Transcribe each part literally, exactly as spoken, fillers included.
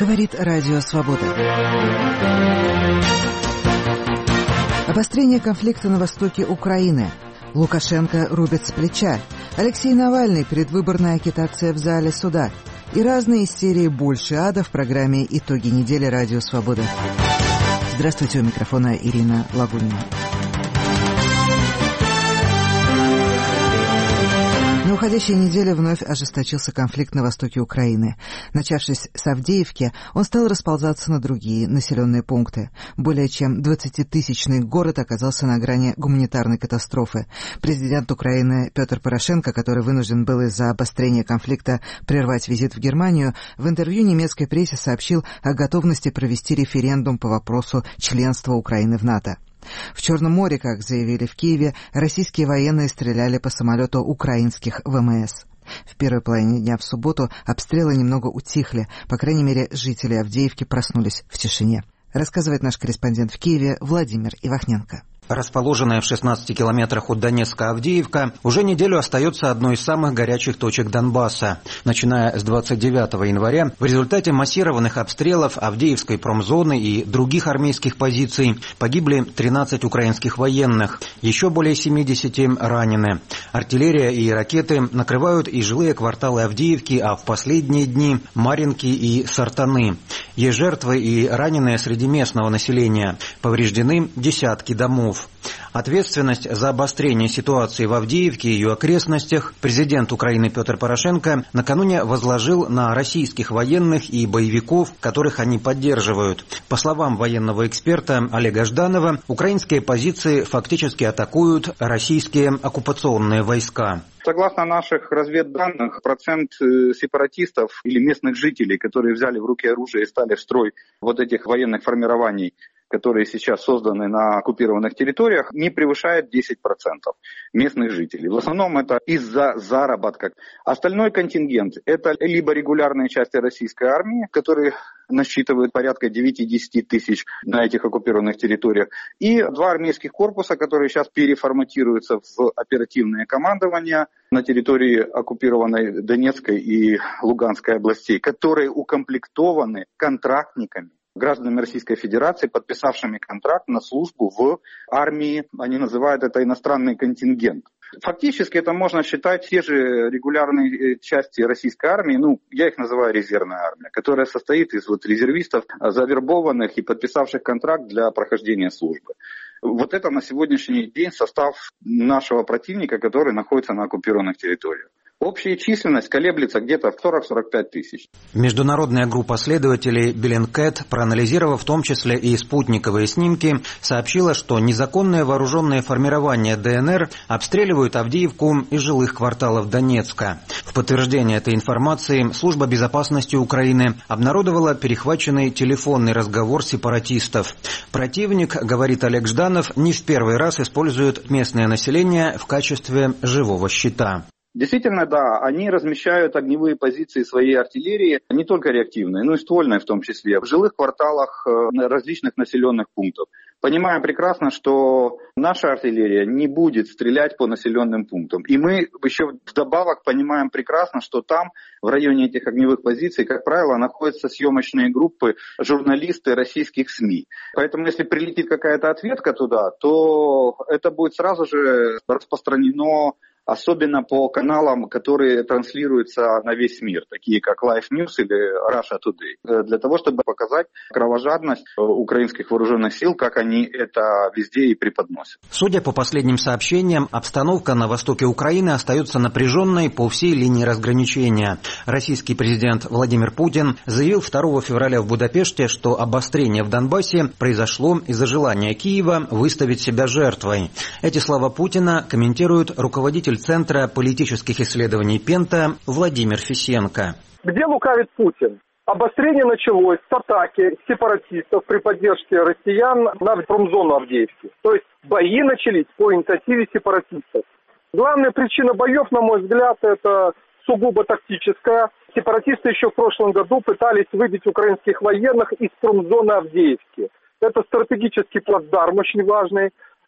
Говорит Радио Свобода. Обострение конфликта на востоке Украины. Лукашенко рубит с плеча. Алексей Навальный. Предвыборная агитация в зале суда. И разные из серии «Больше ада» в программе «Итоги недели. Радио Свобода». Здравствуйте, у микрофона Ирина Лагунина. На уходящей неделе вновь ожесточился конфликт на востоке Украины. Начавшись с Авдеевки, он стал расползаться на другие населенные пункты. Более чем двадцатитысячный город оказался на грани гуманитарной катастрофы. Президент Украины Петр Порошенко, который вынужден был из-за обострения конфликта прервать визит в Германию, в интервью немецкой прессе сообщил о готовности провести референдум по вопросу членства Украины в НАТО. В Черном море, как заявили в Киеве, российские военные стреляли по самолету украинских ВМС. В первой половине дня в субботу обстрелы немного утихли, по крайней мере, жители Авдеевки проснулись в тишине. Рассказывает наш корреспондент в Киеве Владимир Ивахненко. Расположенная в шестнадцати километрах от Донецка Авдеевка уже неделю остается одной из самых горячих точек Донбасса. Начиная с двадцать девятого января, в результате массированных обстрелов Авдеевской промзоны и других армейских позиций погибли тринадцать украинских военных, еще более семидесяти ранены. Артиллерия и ракеты накрывают и жилые кварталы Авдеевки, а в последние дни Марьинки и Сартаны. Есть жертвы и раненые среди местного населения. Повреждены десятки домов. Ответственность за обострение ситуации в Авдеевке и ее окрестностях президент Украины Петр Порошенко накануне возложил на российских военных и боевиков, которых они поддерживают. По словам военного эксперта Олега Жданова, украинские позиции фактически атакуют российские оккупационные войска. Согласно наших разведданных, процент сепаратистов или местных жителей, которые взяли в руки оружие и стали в строй вот этих военных формирований, которые сейчас созданы на оккупированных территориях, не превышает десять процентов местных жителей. В основном это из-за заработка. Остальной контингент – это либо регулярные части российской армии, которые насчитывают порядка девять-десять тысяч на этих оккупированных территориях, и два армейских корпуса, которые сейчас переформатируются в оперативное командование на территории оккупированной Донецкой и Луганской областей, которые укомплектованы контрактниками, гражданами Российской Федерации, подписавшими контракт на службу в армии. Они называют это иностранный контингент. Фактически это можно считать те же регулярные части российской армии, ну, я их называю резервная армия, которая состоит из вот резервистов, завербованных и подписавших контракт для прохождения службы. Вот это на сегодняшний день состав нашего противника, который находится на оккупированных территориях. Общая численность колеблется где-то в сорок-сорок пять тысяч. Международная группа следователей Bellingcat, проанализировав в том числе и спутниковые снимки, сообщила, что незаконные вооруженные формирования ДНР обстреливают Авдеевку из жилых кварталов Донецка. В подтверждение этой информации Служба безопасности Украины обнародовала перехваченный телефонный разговор сепаратистов. Противник, говорит Олег Жданов, не в первый раз использует местное население в качестве живого щита. Действительно, да, они размещают огневые позиции своей артиллерии, не только реактивной, но и ствольной в том числе, в жилых кварталах различных населенных пунктов. Понимаем прекрасно, что наша артиллерия не будет стрелять по населенным пунктам. И мы еще вдобавок понимаем прекрасно, что там, в районе этих огневых позиций, как правило, находятся съемочные группы, журналисты российских СМИ. Поэтому если прилетит какая-то ответка туда, то это будет сразу же распространено, особенно по каналам, которые транслируются на весь мир, такие как Live News или Russia Today, для того, чтобы показать кровожадность украинских вооруженных сил, как они это везде и преподносят. Судя по последним сообщениям, обстановка на востоке Украины остается напряженной по всей линии разграничения. Российский президент Владимир Путин заявил второго февраля в Будапеште, что обострение в Донбассе произошло из-за желания Киева выставить себя жертвой. Эти слова Путина комментирует руководитель Центра политических исследований Пента Владимир Фисенко. Где лукавит Путин? Обострение началось с атаки сепаратистов при поддержке россиян на промзону Авдеевки. То есть бои начались по инициативе сепаратистов. Главная причина боев, на мой взгляд, это сугубо тактическая. Сепаратисты еще в прошлом году пытались выбить украинских военных из промзоны Авдеевки. Это стратегический плацдарм очень важный.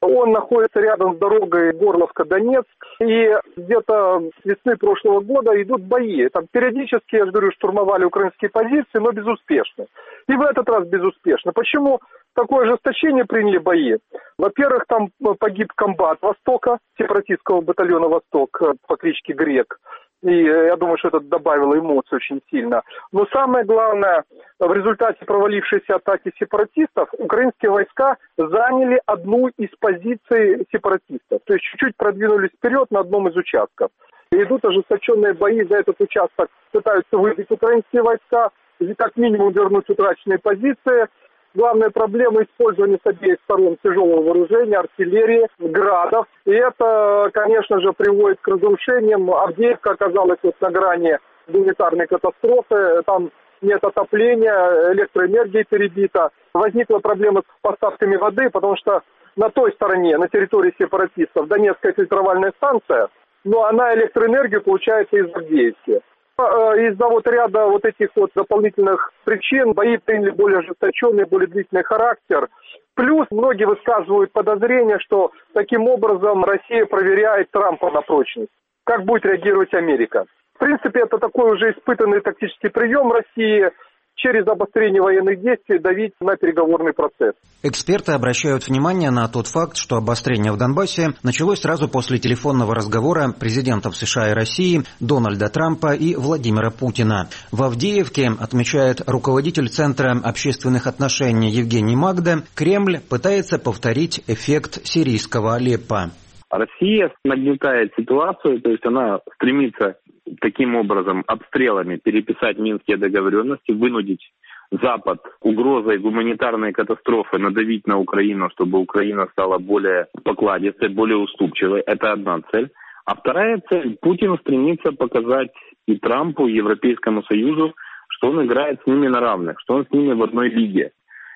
Он находится рядом с дорогой Горловка-Донецк. И где-то с весны прошлого года идут бои. Там периодически, я же говорю, штурмовали украинские позиции, но безуспешно. И в этот раз безуспешно. Почему такое ожесточение приняли бои? Во-первых, там погиб комбат Востока, сепаратистского батальона «Восток» по кличке Грек. И я думаю, что это добавило эмоций очень сильно. Но самое главное, в результате провалившейся атаки сепаратистов, украинские войска заняли одну из позиций сепаратистов. То есть чуть-чуть продвинулись вперед на одном из участков. И идут ожесточенные бои за этот участок. Пытаются выбить украинские войска, и как минимум вернуть утраченные позиции. Главная проблема использования с обеих сторон тяжелого вооружения, артиллерии, градов. И это, конечно же, приводит к разрушениям. Авдеевка оказалась вот на грани гуманитарной катастрофы. Там нет отопления, электроэнергия перебита. Возникла проблема с поставками воды, потому что на той стороне, на территории сепаратистов, Донецкая фильтровальная станция, но она электроэнергию получает из Авдеевки. Из-за вот ряда вот этих вот дополнительных причин бои приняли более ожесточенный, более длительный характер. Плюс многие высказывают подозрение, что таким образом Россия проверяет Трампа на прочность. Как будет реагировать Америка? В принципе, это такой уже испытанный тактический прием России через обострение военных действий давить на переговорный процесс. Эксперты обращают внимание на тот факт, что обострение в Донбассе началось сразу после телефонного разговора президентов США и России Дональда Трампа и Владимира Путина. В Авдеевке, отмечает руководитель Центра общественных отношений Евгений Магда, Кремль пытается повторить эффект сирийского Алеппо. Россия нагнетает ситуацию, то есть она стремится таким образом обстрелами переписать минские договоренности, вынудить Запад угрозой гуманитарной катастрофы надавить на Украину, чтобы Украина стала более покладистой, более уступчивой. Это одна цель. А вторая цель – Путин стремится показать и Трампу, и Европейскому Союзу, что он играет с ними на равных, что он с ними в одной лиге.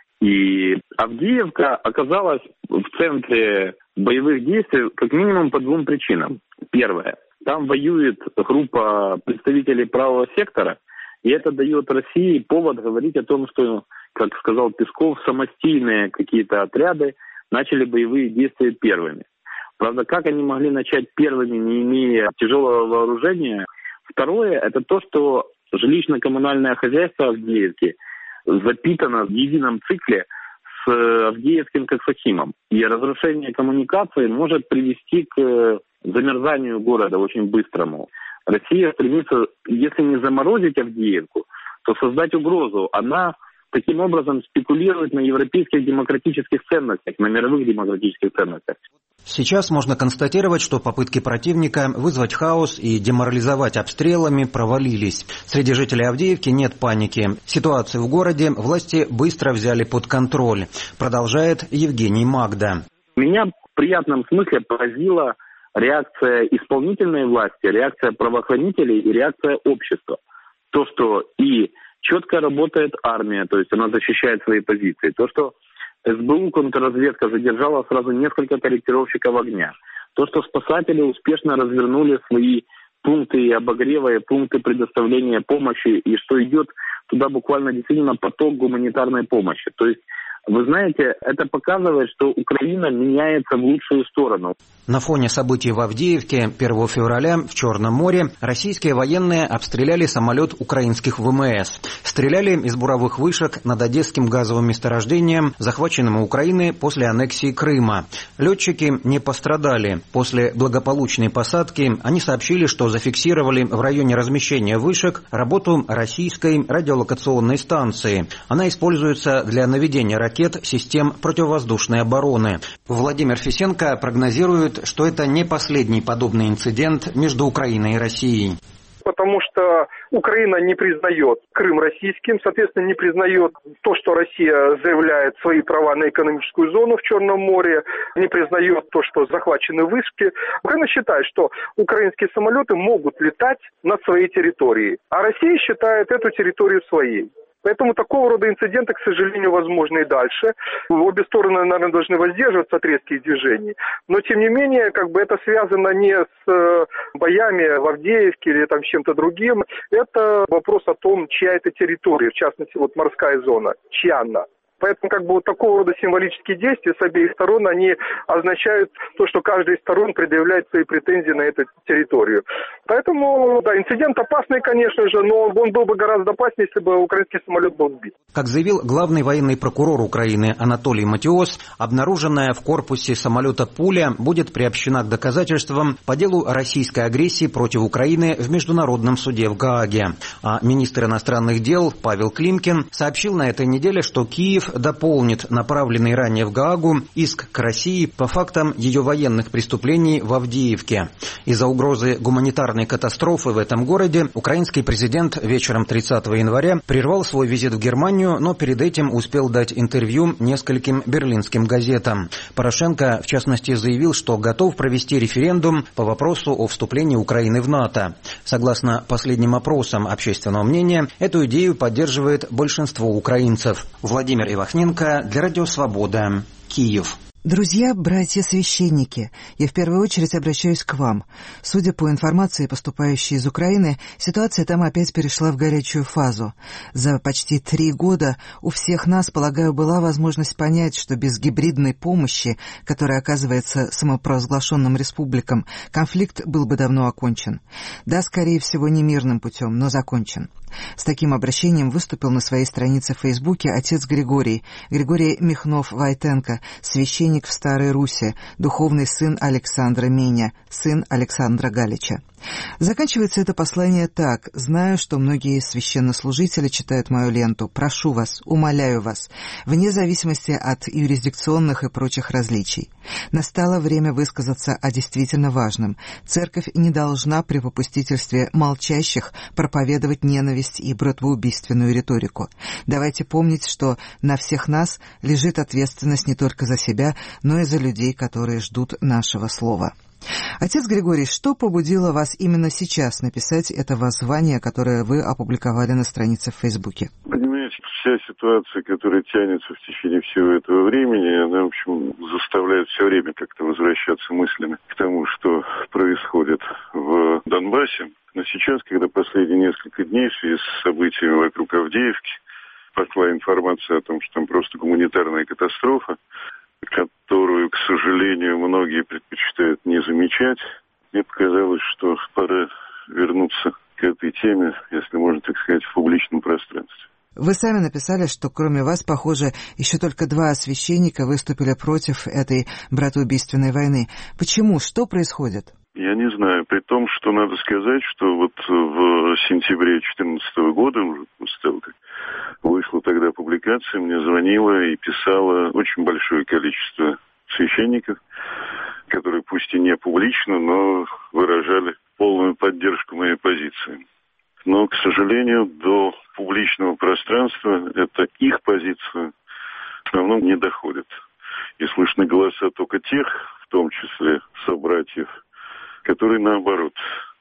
И Авдеевка оказалась в центре боевых действий как минимум по двум причинам. Первое. Там воюет группа представителей правого сектора, и это дает России повод говорить о том, что, как сказал Песков, самостийные какие-то отряды начали боевые действия первыми. Правда, как они могли начать первыми, не имея тяжелого вооружения? Второе, это то, что жилищно-коммунальное хозяйство Авдеевки запитано в едином цикле с Авдеевским Коксахимом. И разрушение коммуникации может привести к замерзанию города очень быстрому. Россия стремится, если не заморозить Авдеевку, то создать угрозу. Она таким образом спекулирует на европейских демократических ценностях, на мировых демократических ценностях. Сейчас можно констатировать, что попытки противника вызвать хаос и деморализовать обстрелами провалились. Среди жителей Авдеевки нет паники. Ситуацию в городе власти быстро взяли под контроль, продолжает Евгений Магда. Меня в приятном смысле поразила реакция исполнительной власти, реакция правоохранителей и реакция общества. То, что и четко работает армия, то есть она защищает свои позиции. То, что СБУ, контрразведка задержала сразу несколько корректировщиков огня. То, что спасатели успешно развернули свои пункты обогрева и пункты предоставления помощи, и что идет туда буквально действительно поток гуманитарной помощи. То есть, вы знаете, это показывает, что Украина меняется в лучшую сторону. На фоне событий в Авдеевке первого февраля в Черном море российские военные обстреляли самолет украинских ВМС. Стреляли из буровых вышек над Одесским газовым месторождением, захваченным у Украины после аннексии Крыма. Летчики не пострадали. После благополучной посадки они сообщили, что зафиксировали в районе размещения вышек работу российской радиолокационной станции. Она используется для наведения ракет систем противовоздушной обороны. Владимир Фисенко прогнозирует, что это не последний подобный инцидент между Украиной и Россией. Потому что Украина не признает Крым российским, соответственно, не признает то, что Россия заявляет свои права на экономическую зону в Черном море, не признает то, что захвачены вышки. Украина считает, что украинские самолеты могут летать над своей территорией, а Россия считает эту территорию своей. Поэтому такого рода инциденты, к сожалению, возможны и дальше. Обе стороны, наверное, должны воздерживаться от резких движений. Но, тем не менее, как бы это связано не с боями в Авдеевке или там с чем-то другим. Это вопрос о том, чья это территория, в частности, вот морская зона, чья она. Поэтому как бы вот такого рода символические действия с обеих сторон, они означают то, что каждая из сторон предъявляет свои претензии на эту территорию. Поэтому, да, инцидент опасный, конечно же, но он был бы гораздо опаснее, если бы украинский самолет был сбит. Как заявил главный военный прокурор Украины Анатолий Матиос, обнаруженная в корпусе самолета пуля будет приобщена к доказательствам по делу российской агрессии против Украины в Международном суде в Гааге. А министр иностранных дел Павел Климкин сообщил на этой неделе, что Киев дополнит направленный ранее в Гаагу иск к России по фактам ее военных преступлений в Авдеевке. Из-за угрозы гуманитарной катастрофы в этом городе украинский президент вечером тридцатого января прервал свой визит в Германию, но перед этим успел дать интервью нескольким берлинским газетам. Порошенко, в частности, заявил, что готов провести референдум по вопросу о вступлении Украины в НАТО. Согласно последним опросам общественного мнения, эту идею поддерживает большинство украинцев. Владимир Ивахненко для Радио Свобода, Киев. Друзья, братья-священники, я в первую очередь обращаюсь к вам. Судя по информации, поступающей из Украины, ситуация там опять перешла в горячую фазу. За почти три года у всех нас, полагаю, была возможность понять, что без гибридной помощи, которая оказывается самопровозглашенным республикам, конфликт был бы давно окончен. Да, скорее всего, не мирным путем, но закончен. С таким обращением выступил на своей странице в Фейсбуке отец Григорий, Григорий Михнов-Войтенко, священник в Старой Руси, духовный сын Александра Меня, сын Александра Галича. Заканчивается это послание так: «Знаю, что многие священнослужители читают мою ленту. Прошу вас, умоляю вас, вне зависимости от юрисдикционных и прочих различий. Настало время высказаться о действительно важном. Церковь не должна при попустительстве молчащих проповедовать ненависть и братвоубийственную риторику. Давайте помнить, что на всех нас лежит ответственность не только за себя, но и за людей, которые ждут нашего слова». Отец Григорий, что побудило вас именно сейчас написать это воззвание, которое вы опубликовали на странице в Фейсбуке? Понимаете, вся ситуация, которая тянется в течение всего этого времени, она, в общем, заставляет все время как-то возвращаться мыслями к тому, что происходит в Донбассе. Но сейчас, когда последние несколько дней в связи с событиями вокруг Авдеевки пошла информация о том, что там просто гуманитарная катастрофа, которую, к сожалению, многие предпочитают не замечать, мне показалось, что пора вернуться к этой теме, если можно так сказать, в публичном пространстве. Вы сами написали, что кроме вас, похоже, еще только два священника выступили против этой братоубийственной войны. Почему? Что происходит? Я не знаю. При том, что надо сказать, что вот в сентябре две тысячи четырнадцатого года, уже после того, как вышла тогда публикация, мне звонило и писало очень большое количество священников, которые пусть и не публично, но выражали полную поддержку моей позиции. Но, к сожалению, до публичного пространства это их позиция в основном не доходит. И слышны голоса только тех, в том числе собратьев, которые, наоборот,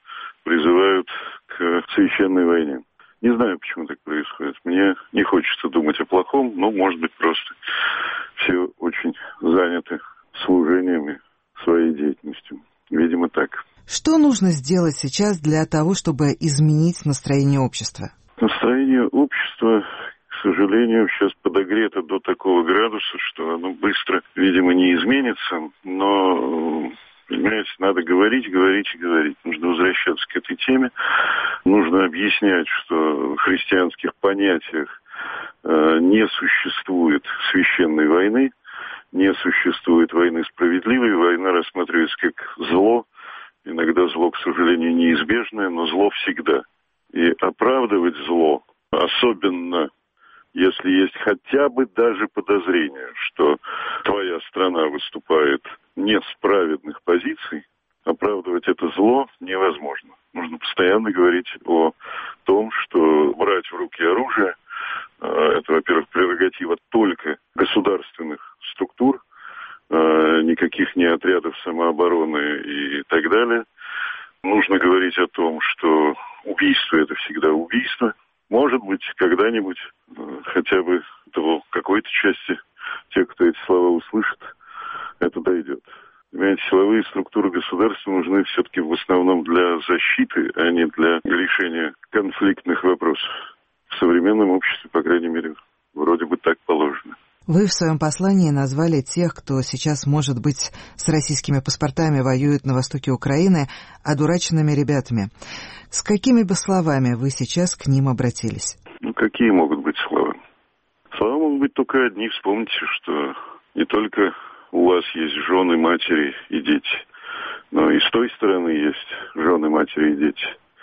призывают к священной войне. Не знаю, почему так происходит. Мне не хочется думать о плохом, но, может быть, просто все очень заняты служением и своей деятельностью. Видимо, так. Что нужно сделать сейчас для того, чтобы изменить настроение общества? Настроение общества, к сожалению, сейчас подогрето до такого градуса, что оно быстро, видимо, не изменится, но... Понимаете, надо говорить, говорить и говорить. Нужно возвращаться к этой теме. Нужно объяснять, что в христианских понятиях э, не существует священной войны, не существует войны справедливой. Война рассматривается как зло. Иногда зло, к сожалению, неизбежное, но зло всегда. И оправдывать зло, особенно если есть хотя бы даже подозрение, что твоя страна выступает не с праведных позиций, оправдывать это зло невозможно. Нужно постоянно говорить о том, что брать в руки оружие – это, во-первых, прерогатива только государственных структур, никаких не отрядов самообороны и так далее. Нужно говорить о том, что убийство – это всегда убийство. Может быть, когда-нибудь хотя бы до какой-то части тех, кто эти слова услышит, это дойдет. Понимаете, силовые структуры государства нужны все-таки в основном для защиты, а не для решения конфликтных вопросов. В современном обществе, по крайней мере, вроде бы так положено. Вы в своем послании назвали тех, кто сейчас, может быть, с российскими паспортами воюет на востоке Украины, одураченными ребятами. С какими бы словами вы сейчас к ним обратились? Ну, какие могут быть слова? Слова могут быть только одни. Вспомните, что не только у вас есть жены, матери и дети, но и с той стороны есть жены, матери и дети.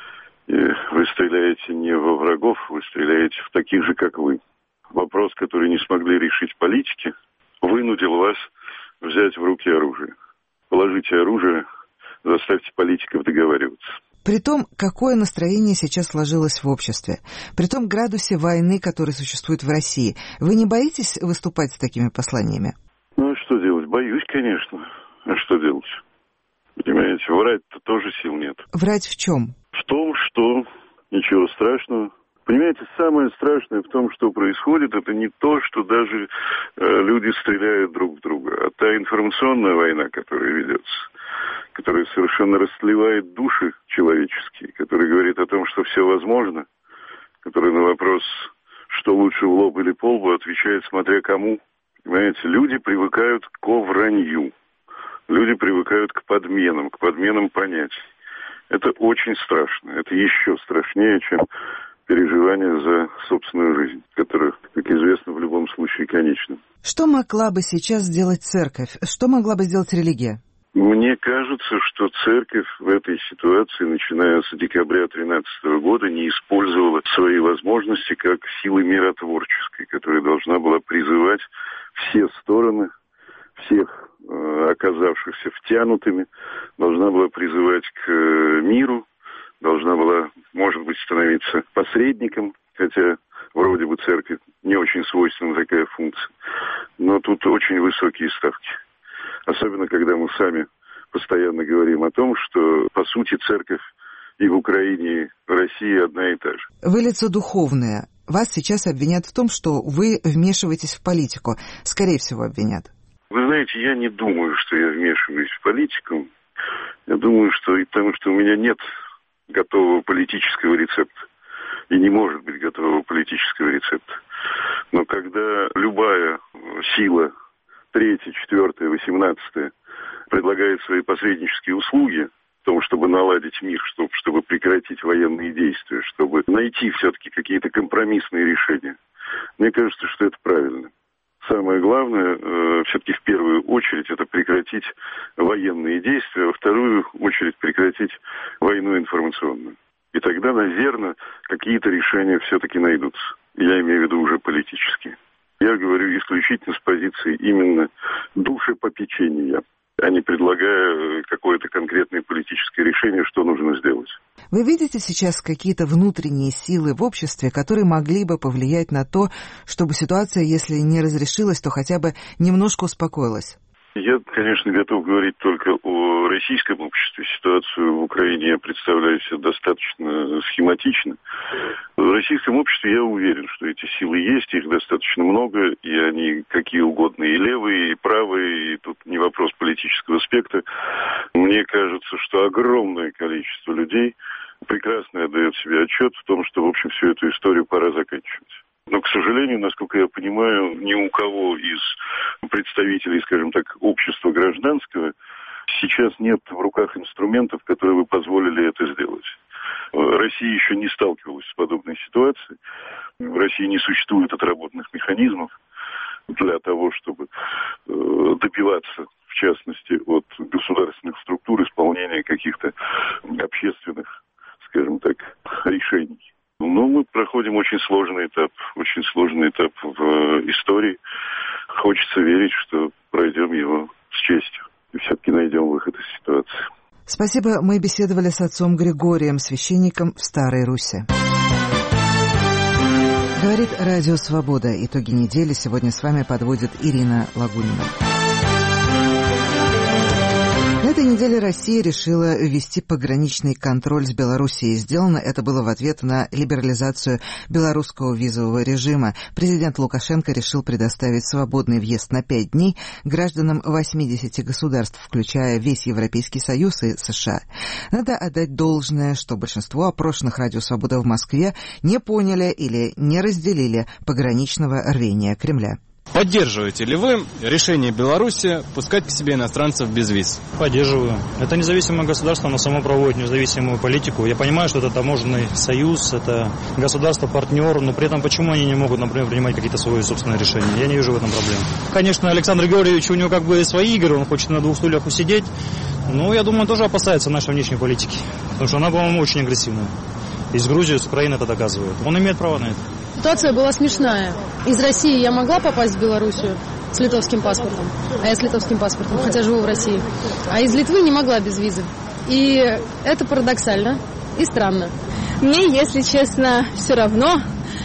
И вы стреляете не во врагов, вы стреляете в таких же, как вы. Вопрос, который не смогли решить политики, вынудил вас взять в руки оружие. Положите оружие, заставьте политиков договариваться. При том, какое настроение сейчас сложилось в обществе, при том градусе войны, который существует в России, вы не боитесь выступать с такими посланиями? Ну, а что делать? Боюсь, конечно. А что делать? Понимаете, врать-то тоже сил нет. Врать в чем? В том, что ничего страшного. Понимаете, самое страшное в том, что происходит, это не то, что даже э, люди стреляют друг в друга, а та информационная война, которая ведется, которая совершенно растлевает души человеческие, которая говорит о том, что все возможно, которая на вопрос, что лучше в лоб или по лбу, отвечает, смотря кому. Понимаете, люди привыкают к вранью, люди привыкают к подменам, к подменам понятий. Это очень страшно, это еще страшнее, чем переживания за собственную жизнь, которая, как известно, в любом случае конечна. Что могла бы сейчас сделать церковь? Что могла бы сделать религия? Мне кажется, что церковь в этой ситуации, начиная с декабря две тысячи тринадцатого года, не использовала свои возможности как силы миротворческой, которая должна была призывать все стороны, всех э, оказавшихся втянутыми, должна была призывать к э, миру, должна была, может быть, становиться посредником, хотя вроде бы церкви не очень свойственна такая функция. Но тут очень высокие ставки. Особенно, когда мы сами постоянно говорим о том, что, по сути, церковь и в Украине, и в России одна и та же. Вы лицо духовное. Вас сейчас обвинят в том, что вы вмешиваетесь в политику. Скорее всего, обвинят. Вы знаете, я не думаю, что я вмешиваюсь в политику. Я думаю, что и потому, что у меня нет готового политического рецепта. И не может быть готового политического рецепта. Но когда любая сила, третья, четвертая, восемнадцатая, предлагает свои посреднические услуги в том, чтобы наладить мир, чтобы, чтобы прекратить военные действия, чтобы найти все-таки какие-то компромиссные решения, мне кажется, что это правильно. Самое главное, э, все-таки в первую очередь, это прекратить военные действия, а во вторую очередь прекратить войну информационную. И тогда, наверное, какие-то решения все-таки найдутся. Я имею в виду уже политические. Я говорю исключительно с позиции именно душепопечения, а не предлагая какое-то конкретное политическое решение, что нужно сделать. Вы видите сейчас какие-то внутренние силы в обществе, которые могли бы повлиять на то, чтобы ситуация, если не разрешилась, то хотя бы немножко успокоилась? Я, конечно, готов говорить только о российском обществе. Ситуацию в Украине я представляю себе достаточно схематично. В российском обществе я уверен, что эти силы есть, их достаточно много, и они какие угодно, и левые, и правые, и тут не вопрос политического спектра. Мне кажется, что огромное количество людей прекрасно отдает себе отчет в том, что, в общем, всю эту историю пора заканчивать. Но, к сожалению, насколько я понимаю, ни у кого из представителей, скажем так, общества гражданского сейчас нет в руках инструментов, которые бы позволили это сделать. Россия еще не сталкивалась с подобной ситуацией. В России не существует отработанных механизмов для того, чтобы добиваться, в частности, от государственных структур исполнения каких-то общественных, скажем так, решений. Но мы проходим очень сложный этап, очень сложный этап в истории. Хочется верить, что пройдем его с честью и все-таки найдем выход из ситуации. Спасибо. Мы беседовали с отцом Григорием, священником в Старой Руси. Говорит Радио Свобода. Итоги недели сегодня с вами подводит Ирина Лагунина. На этой неделе Россия решила ввести пограничный контроль с Белоруссией. Сделано это было в ответ на либерализацию белорусского визового режима. Президент Лукашенко решил предоставить свободный въезд на пять дней гражданам восьмидесяти государств, включая весь Европейский Союз и США. Надо отдать должное, что большинство опрошенных Радио Свобода в Москве не поняли или не разделили пограничного рвения Кремля. Поддерживаете ли вы решение Беларуси пускать к себе иностранцев без виз? Поддерживаю. Это независимое государство, оно само проводит независимую политику. Я понимаю, что это таможенный союз, это государство-партнер, но при этом почему они не могут, например, принимать какие-то свои собственные решения? Я не вижу в этом проблем. Конечно, Александр Георгиевич, у него как бы свои игры, он хочет на двух стульях усидеть, но я думаю, он тоже опасается нашей внешней политики, потому что она, по-моему, очень агрессивная. Из Грузии, с Украины это доказывает. Он имеет право на это. Ситуация была смешная. Из России я могла попасть в Белоруссию с литовским паспортом, а я с литовским паспортом, хотя живу в России. А из Литвы не могла без визы. И это парадоксально и странно. Мне, если честно, все равно,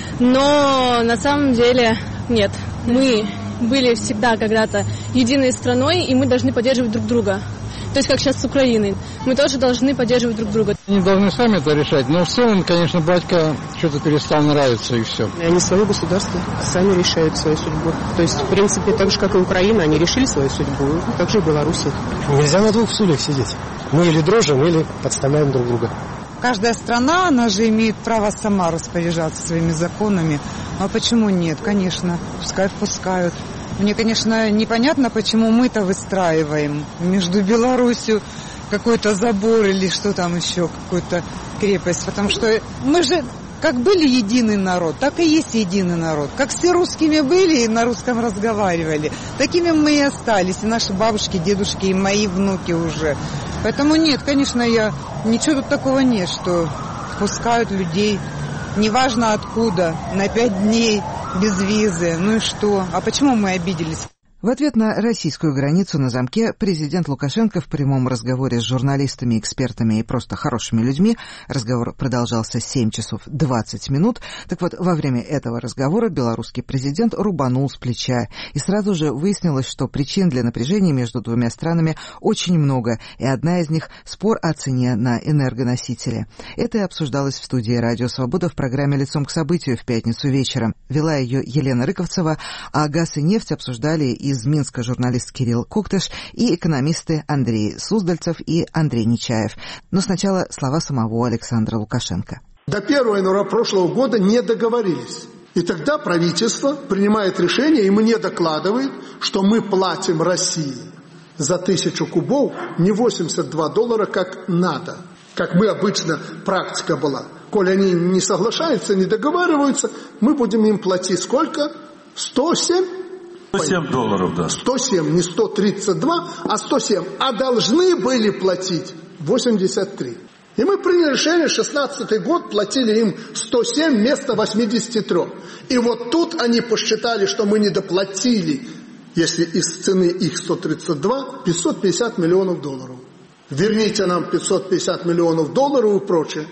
но на самом деле нет. Мы были всегда когда-то единой страной, и мы должны поддерживать друг друга. То есть, как сейчас с Украиной. Мы тоже должны поддерживать друг друга. Они должны сами это решать. Но в целом, конечно, батька что-то перестал нравиться, и все. Они свое государство сами решают свою судьбу. То есть, в принципе, так же, как и Украина, они решили свою судьбу. Так же и Беларусь. Нельзя на двух стульях сидеть. Мы или дружим, или подставляем друг друга. Каждая страна, она же имеет право сама распоряжаться своими законами. А почему нет? Конечно, пускай впускают. Мне, конечно, непонятно, почему мы-то выстраиваем между Беларусью какой-то забор или что там еще, какую-то крепость. Потому что мы же как были единый народ, так и есть единый народ. Как все русскими были и на русском разговаривали, такими мы и остались. И наши бабушки, дедушки, и мои внуки уже. Поэтому нет, конечно, я ничего тут такого нет, что впускают людей. Неважно откуда, на пять дней, без визы. Ну и что? А почему мы обиделись? В ответ на российскую границу на замке президент Лукашенко в прямом разговоре с журналистами, экспертами и просто хорошими людьми, разговор продолжался семь часов двадцать минут, так вот, во время этого разговора белорусский президент рубанул с плеча, и сразу же выяснилось, что причин для напряжения между двумя странами очень много, и одна из них – спор о цене на энергоносители. Это и обсуждалось в студии «Радио Свобода» в программе «Лицом к событию» в пятницу вечером. Вела ее Елена Рыковцева, а газ и нефть обсуждали и из Минска журналист Кирилл Коктыш и экономисты Андрей Суздальцев и Андрей Нечаев. Но сначала слова самого Александра Лукашенко. До первого января прошлого года не договорились. И тогда правительство принимает решение и мне докладывает, что мы платим России за тысячу кубов не восемьдесят два доллара, как надо. Как мы обычно, практика была. Коли они не соглашаются, не договариваются, мы будем им платить сколько? сто семь? сто семь долларов, да. сто семь, не сто тридцать два, а сто семь. А должны были платить восемьдесят три. И мы приняли решение, шестнадцатый год платили им сто семь вместо восемьдесят три. И вот тут они посчитали, что мы недоплатили, если из цены их сто тридцать два, пятьсот пятьдесят миллионов долларов. Верните нам пятьсот пятьдесят миллионов долларов и прочее.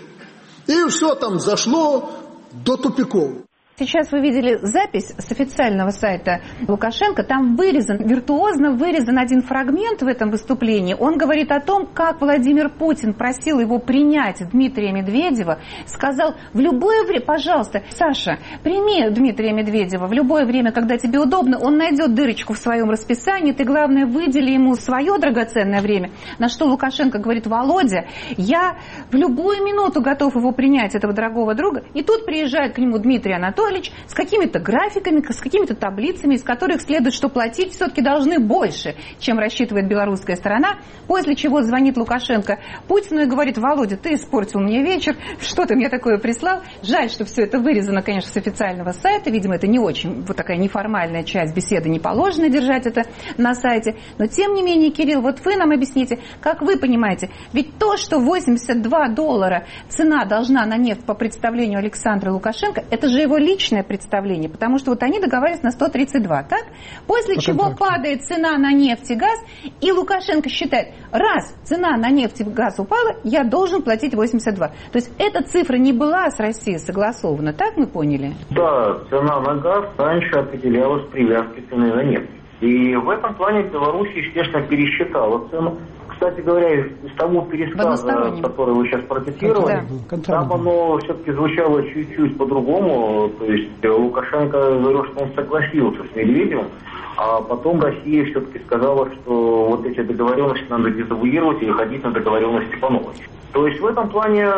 И все там зашло до тупиков. Сейчас вы видели запись с официального сайта Лукашенко. Там вырезан, виртуозно вырезан один фрагмент в этом выступлении. Он говорит о том, как Владимир Путин просил его принять Дмитрия Медведева. Сказал, в любое время, пожалуйста, Саша, прими Дмитрия Медведева в любое время, когда тебе удобно. Он найдет дырочку в своем расписании. Ты, главное, выдели ему свое драгоценное время. На что Лукашенко говорит, Володя, я в любую минуту готов его принять, этого дорогого друга. И тут приезжает к нему Дмитрий Анатольевич с какими-то графиками, с какими-то таблицами, из которых следует, что платить все-таки должны больше, чем рассчитывает белорусская сторона, после чего звонит Лукашенко Путину и говорит, Володя, ты испортил мне вечер, что ты мне такое прислал? Жаль, что все это вырезано, конечно, с официального сайта, видимо, это не очень, вот такая неформальная часть беседы, не положено держать это на сайте, но тем не менее, Кирилл, вот вы нам объясните, как вы понимаете, ведь то, что восемьдесят два доллара цена должна на нефть по представлению Александра Лукашенко, это же его личное личное представление, потому что вот они договаривались на сто тридцать два, так? После по чего контракту падает цена на нефть и газ, и Лукашенко считает, раз цена на нефть и газ упала, я должен платить восемьдесят два. То есть эта цифра не была с Россией согласована, так мы поняли? Да, цена на газ раньше определялась привязкой цены на нефть. И в этом плане Беларусь, естественно, пересчитала цену. Кстати говоря, из того пересказа, который вы сейчас процитировали, да, там оно все-таки звучало чуть-чуть по-другому. То есть Лукашенко говорил, что он согласился с Медведевым, а потом Россия все-таки сказала, что вот эти договоренности надо дезавуировать и ходить на договоренности по новой. То есть в этом плане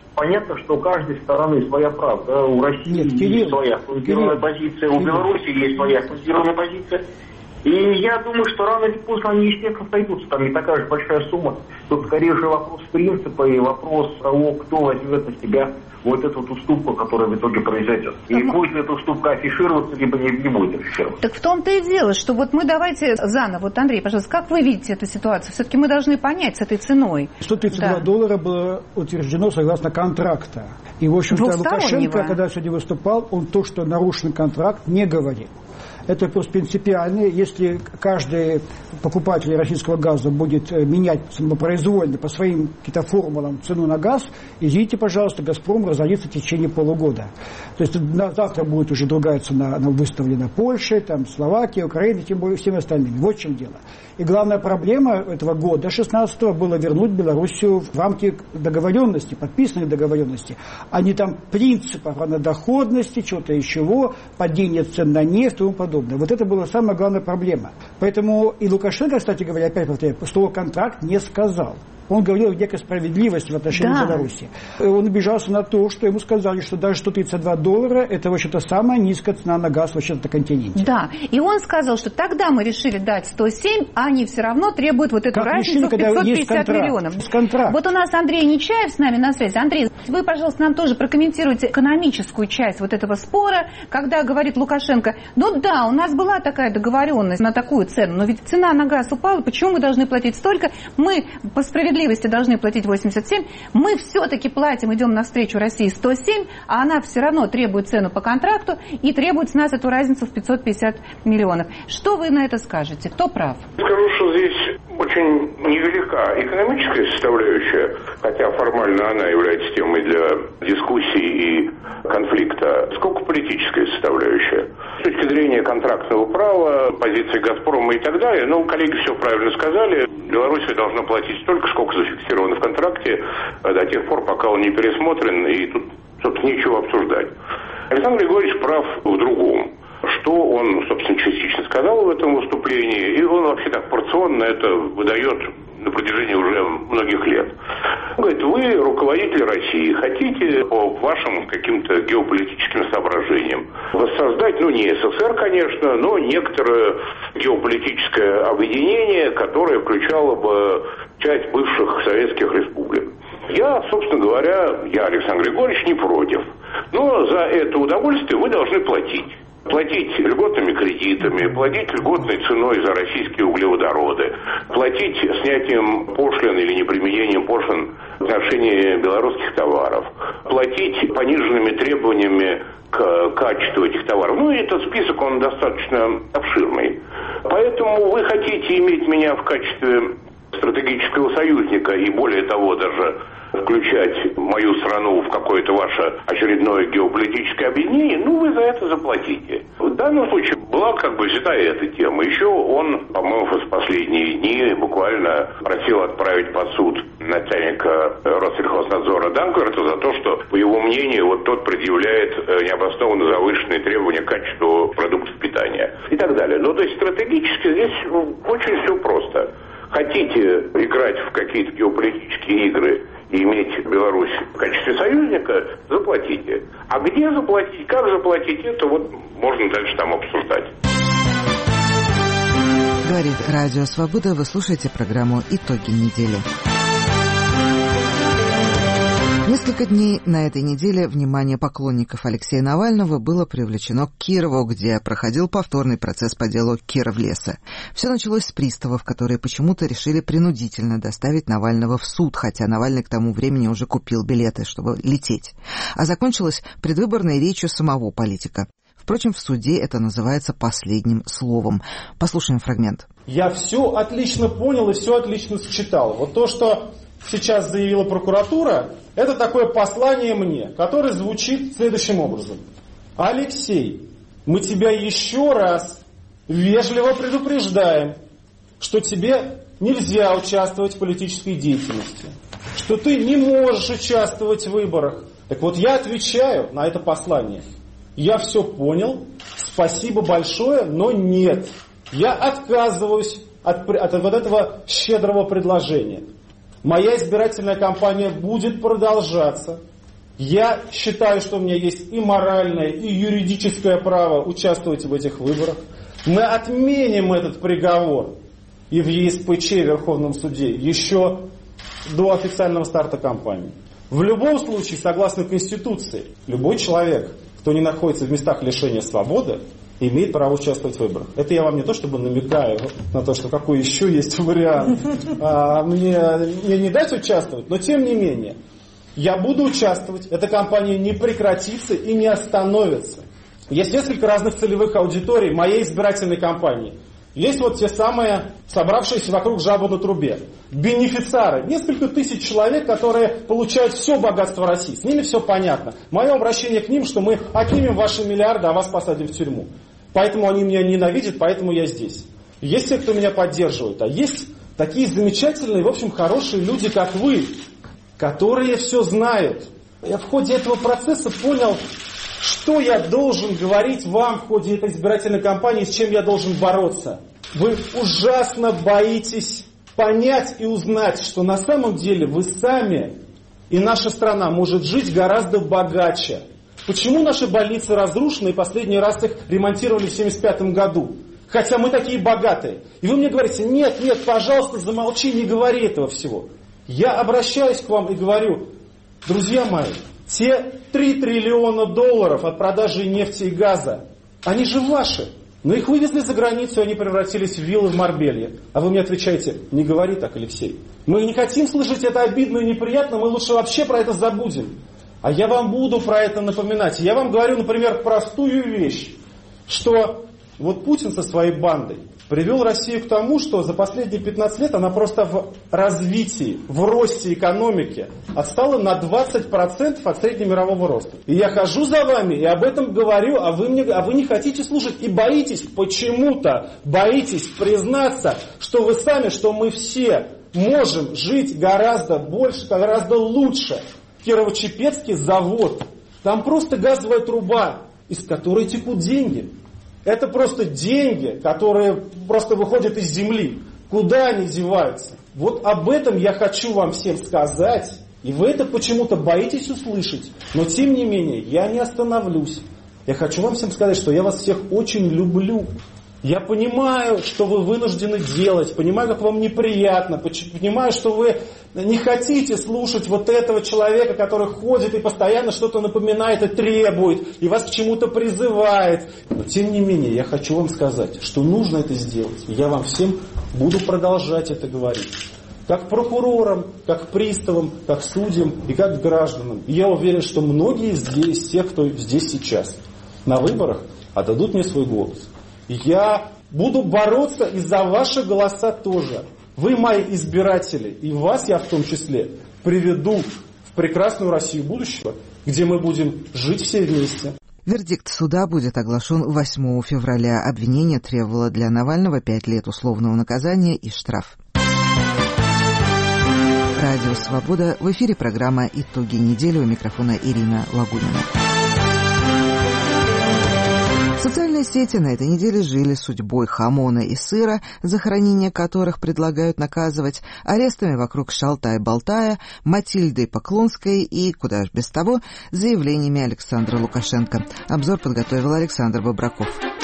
понятно, что у каждой стороны своя правда. У России Нет, есть Кирилл, своя консервативная позиция, у Беларуси есть своя консервативная позиция. И я думаю, что рано или поздно они, естественно, сойдутся. Там не такая же большая сумма. Тут скорее же вопрос принципа и вопрос того, кто возьмет на себя вот эту вот уступку, которая в итоге произойдет. И так, будет эта уступка афишироваться, либо не, не будет афишироваться. Так в том-то и дело, что вот мы давайте заново. Вот, Андрей, пожалуйста, как вы видите эту ситуацию? Все-таки мы должны понять с этой ценой. сто тридцать два да. доллара было утверждено согласно контракта. И, в общем-то, Лукашенко, когда сегодня выступал, он то, что нарушен контракт, не говорил. Это просто принципиально. Если каждый покупатель российского газа будет менять самопроизвольно по своим каким-то формулам цену на газ, извините, пожалуйста, «Газпром» разорится в течение полугода. То есть на завтра будет уже другая цена, она выставлена Польшей, там, Словакией, Украиной, тем более всеми остальными. Вот в чем дело. И главная проблема этого года, шестнадцатого, было вернуть Белоруссию в рамки договоренности, подписанной договоренности, а не там принципов равнодоходности, чего-то еще, падения цен на нефть и тому подобное. Вот это была самая главная проблема. Поэтому и Лукашенко, кстати говоря, опять повторяю, что контракт не сказал. Он говорил о некой справедливости в отношении да. Беларуси. Он обижался на то, что ему сказали, что даже сто тридцать два доллара – это вообще-то самая низкая цена на газ вообще на континенте. Да, и он сказал, что тогда мы решили дать сто семь, а они все равно требуют вот эту как разницу решили, в пятьсот пятьдесят миллионов. Вот у нас Андрей Нечаев с нами на связи. Андрей, вы, пожалуйста, нам тоже прокомментируйте экономическую часть вот этого спора, когда говорит Лукашенко, ну да, у нас была такая договоренность на такую цену, но ведь цена на газ упала, почему мы должны платить столько? Мы по справедливости должны платить восемьдесят семь, мы все-таки платим, идем навстречу России сто семь, а она все равно требует цену по контракту и требует с нас эту разницу в пятьсот пятьдесят миллионов. Что вы на это скажете? Кто прав? Скажу, что здесь очень невелика экономическая составляющая, хотя формально она является темой для дискуссий и конфликта, сколько политическая составляющая. С точки зрения контрактного права, позиции «Газпрома» и так далее, ну, коллеги все правильно сказали, Белоруссия должна платить столько, сколько зафиксировано в контракте, до тех пор, пока он не пересмотрен, и тут, собственно, нечего обсуждать. Александр Григорьевич прав в другом. Что он, собственно, частично сказал в этом выступлении, и он вообще так порционно это выдает на протяжении уже многих лет. Он говорит, вы, руководитель России, хотите по вашим каким-то геополитическим соображениям воссоздать, ну не СССР, конечно, но некоторое геополитическое объединение, которое включало бы часть бывших советских республик. Я, собственно говоря, я, Александр Григорьевич, не против. Но за это удовольствие вы должны платить. Платить льготными кредитами, платить льготной ценой за российские углеводороды, платить снятием пошлин или неприменением пошлин в отношении белорусских товаров, платить пониженными требованиями к качеству этих товаров. Ну, и этот список, он достаточно обширный. Поэтому вы хотите иметь меня в качестве стратегического союзника и, более того, даже включать мою страну в какое-то ваше очередное геополитическое объединение, ну, вы за это заплатите. В данном случае была как бы взята эта тема. Еще он, по-моему, в последние дни буквально просил отправить под суд начальника Россельхознадзора Данкверта за то, что, по его мнению, вот тот предъявляет необоснованно завышенные требования к качеству продуктов питания и так далее. Ну, то есть стратегически здесь очень все просто. Хотите играть в какие-то геополитические игры и иметь Беларусь в качестве союзника, заплатите. А где заплатить, как заплатить, это вот можно дальше там обсуждать. Говорит Радио Свобода, вы слушаете программу «Итоги недели». Несколько дней на этой неделе внимание поклонников Алексея Навального было привлечено к Кирову, где проходил повторный процесс по делу Кировлеса. Все началось с приставов, которые почему-то решили принудительно доставить Навального в суд, хотя Навальный к тому времени уже купил билеты, чтобы лететь. А закончилось предвыборной речью самого политика. Впрочем, в суде это называется последним словом. Послушаем фрагмент. Я все отлично понял и все отлично считал. Вот то, что сейчас заявила прокуратура, это такое послание мне, которое звучит следующим образом. Алексей, мы тебя еще раз вежливо предупреждаем, что тебе нельзя участвовать в политической деятельности, что ты не можешь участвовать в выборах. Так вот, я отвечаю на это послание. Я все понял, спасибо большое, но нет. Я отказываюсь от, от вот этого щедрого предложения. Моя избирательная кампания будет продолжаться. Я считаю, что у меня есть и моральное, и юридическое право участвовать в этих выборах. Мы отменим этот приговор и в ЕСПЧ, в Верховном суде, еще до официального старта кампании. В любом случае, согласно Конституции, любой человек, кто не находится в местах лишения свободы, имеет право участвовать в выборах. Это я вам не то чтобы намекаю на то, что какой еще есть вариант а, мне, мне не дать участвовать, но тем не менее, я буду участвовать, эта кампания не прекратится и не остановится. Есть несколько разных целевых аудиторий моей избирательной кампании. Есть вот те самые, собравшиеся вокруг жабы на трубе. Бенефициары. Несколько тысяч человек, которые получают все богатство России. С ними все понятно. Мое обращение к ним, что мы отнимем ваши миллиарды, а вас посадим в тюрьму. Поэтому они меня ненавидят, поэтому я здесь. Есть те, кто меня поддерживает. А есть такие замечательные, в общем, хорошие люди, как вы, которые все знают. Я в ходе этого процесса понял, что я должен говорить вам в ходе этой избирательной кампании, с чем я должен бороться. Вы ужасно боитесь понять и узнать, что на самом деле вы сами и наша страна может жить гораздо богаче. Почему наши больницы разрушены и последний раз их ремонтировали в семьдесят пятом году? Хотя мы такие богатые. И вы мне говорите, нет, нет, пожалуйста, замолчи, не говори этого всего. Я обращаюсь к вам и говорю, друзья мои, те три триллиона долларов от продажи нефти и газа, они же ваши. Но их вывезли за границу, и они превратились в виллы в Марбелье. А вы мне отвечаете, не говори так, Алексей. Мы не хотим слышать это обидно и неприятно, мы лучше вообще про это забудем. А я вам буду про это напоминать. Я вам говорю, например, простую вещь, что вот Путин со своей бандой привел Россию к тому, что за последние пятнадцать лет она просто в развитии, в росте экономики отстала на двадцать процентов от среднемирового роста. И я хожу за вами и об этом говорю, а вы, мне, а вы не хотите слушать и боитесь почему-то, боитесь признаться, что вы сами, что мы все можем жить гораздо больше, гораздо лучше. Кирово-Чепецкий завод, там просто газовая труба, из которой текут деньги. Это просто деньги, которые просто выходят из земли. Куда они деваются? Вот об этом я хочу вам всем сказать. И вы это почему-то боитесь услышать. Но тем не менее, я не остановлюсь. Я хочу вам всем сказать, что я вас всех очень люблю. Я понимаю, что вы вынуждены делать, понимаю, как вам неприятно, понимаю, что вы не хотите слушать вот этого человека, который ходит и постоянно что-то напоминает и требует, и вас к чему-то призывает. Но тем не менее, я хочу вам сказать, что нужно это сделать. И я вам всем буду продолжать это говорить. Как прокурорам, как приставам, как судьям и как гражданам. И я уверен, что многие здесь, те, кто здесь сейчас, на выборах отдадут мне свой голос. Я буду бороться и за ваши голоса тоже. Вы мои избиратели, и вас я в том числе приведу в прекрасную Россию будущего, где мы будем жить все вместе. Вердикт суда будет оглашен восьмого февраля. Обвинение требовало для Навального пять лет условного наказания и штраф. Радио «Свобода». В эфире программа «Итоги недели». У микрофона Ирина Лагунина. Социальные сети на этой неделе жили судьбой Хамона и Сыра, за хранение которых предлагают наказывать, арестами вокруг Шалтай-Болтая, Матильдой Поклонской и, куда ж без того, заявлениями Александра Лукашенко. Обзор подготовил Александр Бобраков.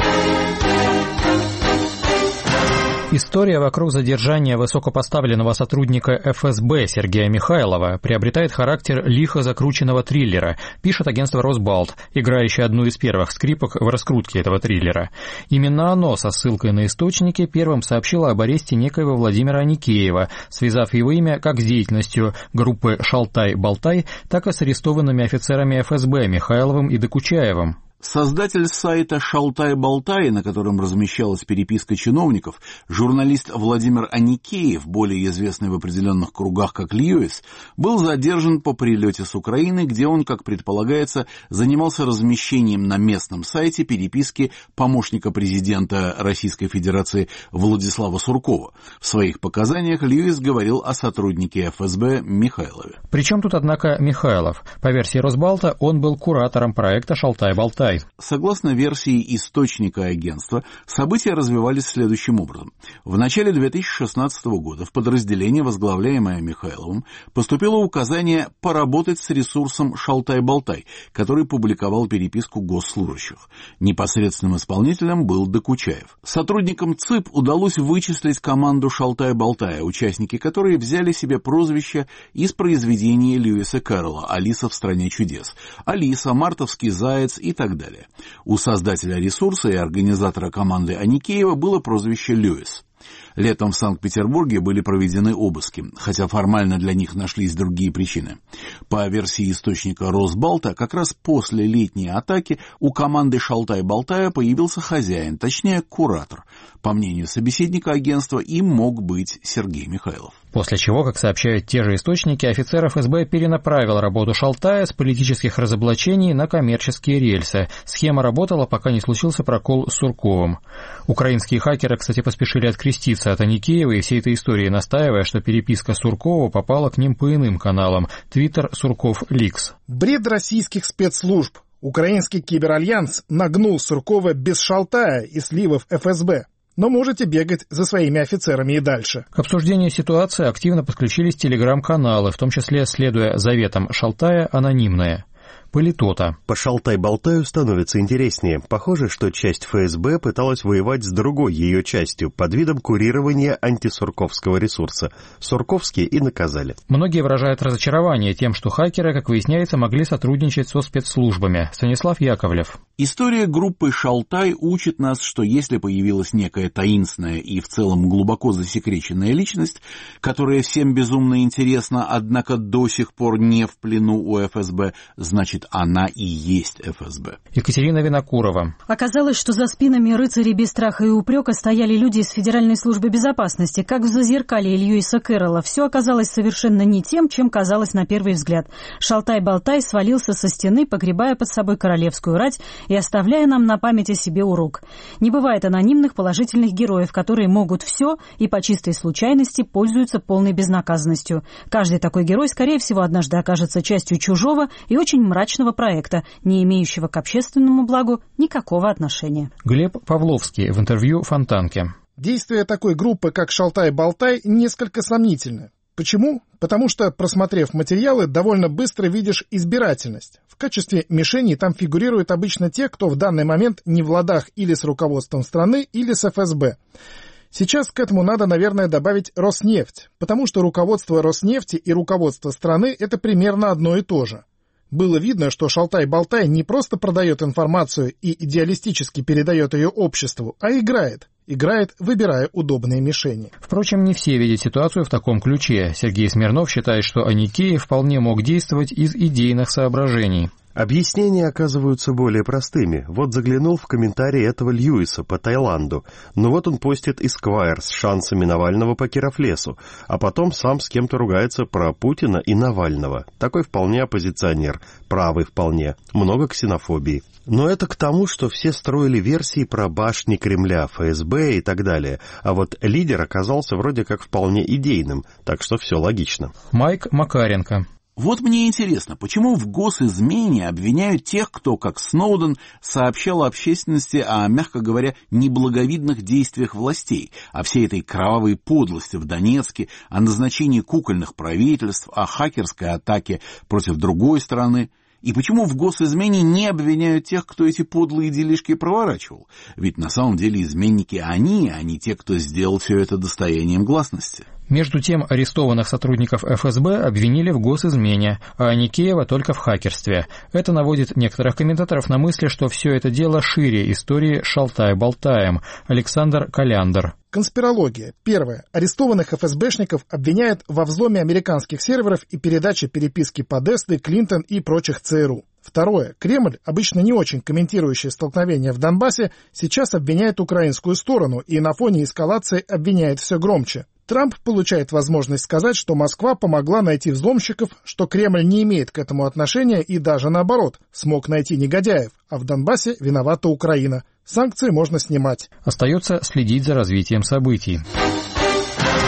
История вокруг задержания высокопоставленного сотрудника эф эс бэ Сергея Михайлова приобретает характер лихо закрученного триллера, пишет агентство «Росбалт», играющее одну из первых скрипок в раскрутке этого триллера. Именно оно, со ссылкой на источники, первым сообщило об аресте некоего Владимира Аникеева, связав его имя как с деятельностью группы «Шалтай-Болтай», так и с арестованными офицерами эф эс бэ Михайловым и Докучаевым. Создатель сайта «Шалтай-Болтай», на котором размещалась переписка чиновников, журналист Владимир Аникеев, более известный в определенных кругах как Льюис, был задержан по прилете с Украины, где он, как предполагается, занимался размещением на местном сайте переписки помощника президента Российской Федерации Владислава Суркова. В своих показаниях Льюис говорил о сотруднике эф эс бэ Михайлове. Причем тут, однако, Михайлов? По версии Росбалта, он был куратором проекта «Шалтай-Болтай». Болтай. Согласно версии источника агентства, события развивались следующим образом. В начале две тысячи шестнадцатого года в подразделение, возглавляемое Михайловым, поступило указание поработать с ресурсом «Шалтай-Болтай», который публиковал переписку госслужащих. Непосредственным исполнителем был Докучаев. Сотрудникам ЦИП удалось вычислить команду «Шалтай-Болтая», участники которой взяли себе прозвище из произведения Льюиса Кэрролла «Алиса в стране чудес». Алиса, Мартовский заяц и так далее. У создателя ресурса и организатора команды Аникеева было прозвище Льюис. Летом в Санкт-Петербурге были проведены обыски, хотя формально для них нашлись другие причины. По версии источника Росбалта, как раз после летней атаки у команды «Шалтай-Болтая» появился хозяин, точнее куратор. По мнению собеседника агентства, им мог быть Сергей Михайлов. После чего, как сообщают те же источники, офицер эф эс бэ перенаправил работу Шалтая с политических разоблачений на коммерческие рельсы. Схема работала, пока не случился прокол с Сурковым. Украинские хакеры, кстати, поспешили откреститься от Аникеева и всей этой истории, настаивая, что переписка Суркова попала к ним по иным каналам. Твиттер Сурков Ликс. Бред российских спецслужб. Украинский киберальянс нагнул Суркова без Шалтая и сливов эф эс бэ. Но можете бегать за своими офицерами и дальше. К обсуждению ситуации активно подключились телеграм-каналы, в том числе, следуя заветам Шалтая, анонимные. Политота. По Шалтай-Болтаю становится интереснее. Похоже, что часть эф эс бэ пыталась воевать с другой ее частью под видом курирования антисурковского ресурса. Сурковские и наказали. Многие выражают разочарование тем, что хакеры, как выясняется, могли сотрудничать со спецслужбами. Станислав Яковлев. История группы «Шалтай» учит нас, что если появилась некая таинственная и в целом глубоко засекреченная личность, которая всем безумно интересна, однако до сих пор не в плену у эф эс бэ, значит, она и есть эф эс бэ. Екатерина Винокурова. Оказалось, что за спинами рыцарей без страха и упрека стояли люди из Федеральной службы безопасности, как в зазеркалье Льюиса Кэрролла. Все оказалось совершенно не тем, чем казалось на первый взгляд. Шалтай-Болтай свалился со стены, погребая под собой королевскую рать и оставляя нам на память о себе урок. Не бывает анонимных положительных героев, которые могут все и по чистой случайности пользуются полной безнаказанностью. Каждый такой герой, скорее всего, однажды окажется частью чужого и очень мрачного проекта, не имеющего к общественному благу никакого отношения. Глеб Павловский в интервью Фонтанке. Действия такой группы, как Шалтай-Болтай, несколько сомнительны. Почему? Потому что, просмотрев материалы, довольно быстро видишь избирательность. В качестве мишеней там фигурируют обычно те, кто в данный момент не в ладах или с руководством страны, или с эф эс бэ. Сейчас к этому надо, наверное, добавить Роснефть, потому что руководство Роснефти и руководство страны – это примерно одно и то же. Было видно, что Шалтай-Болтай не просто продает информацию и идеалистически передает ее обществу, а играет. Играет, выбирая удобные мишени. Впрочем, не все видят ситуацию в таком ключе. Сергей Смирнов считает, что Аникеев вполне мог действовать из идейных соображений. Объяснения оказываются более простыми. Вот заглянул в комментарии этого Льюиса по Таиланду. Ну вот он постит Эсквайр с шансами Навального по Кировлесу, а потом сам с кем-то ругается про Путина и Навального. Такой вполне оппозиционер, правый вполне, много ксенофобии. Но это к тому, что все строили версии про башни Кремля, эф эс бэ и так далее. А вот лидер оказался вроде как вполне идейным, так что все логично. Майк Макаренко. Вот мне интересно, почему в госизмене обвиняют тех, кто, как Сноуден, сообщал общественности о, мягко говоря, неблаговидных действиях властей, о всей этой кровавой подлости в Донецке, о назначении кукольных правительств, о хакерской атаке против другой страны? И почему в госизмене не обвиняют тех, кто эти подлые делишки проворачивал? Ведь на самом деле изменники они, а не те, кто сделал все это достоянием гласности. Между тем, арестованных сотрудников эф эс бэ обвинили в госизмене, а Аникеева только в хакерстве. Это наводит некоторых комментаторов на мысли, что все это дело шире истории Шалтай-Болтаем. Александр Коляндер. Конспирология. Первое. Арестованных эф эс бэшников обвиняют во взломе американских серверов и передаче переписки Подесты, Клинтон и прочих цэ эр у. Второе. Кремль, обычно не очень комментирующий столкновения в Донбассе, сейчас обвиняет украинскую сторону и на фоне эскалации обвиняет все громче. Трамп получает возможность сказать, что Москва помогла найти взломщиков, что Кремль не имеет к этому отношения и даже наоборот, смог найти негодяев, а в Донбассе виновата Украина. Санкции можно снимать. Остается следить за развитием событий.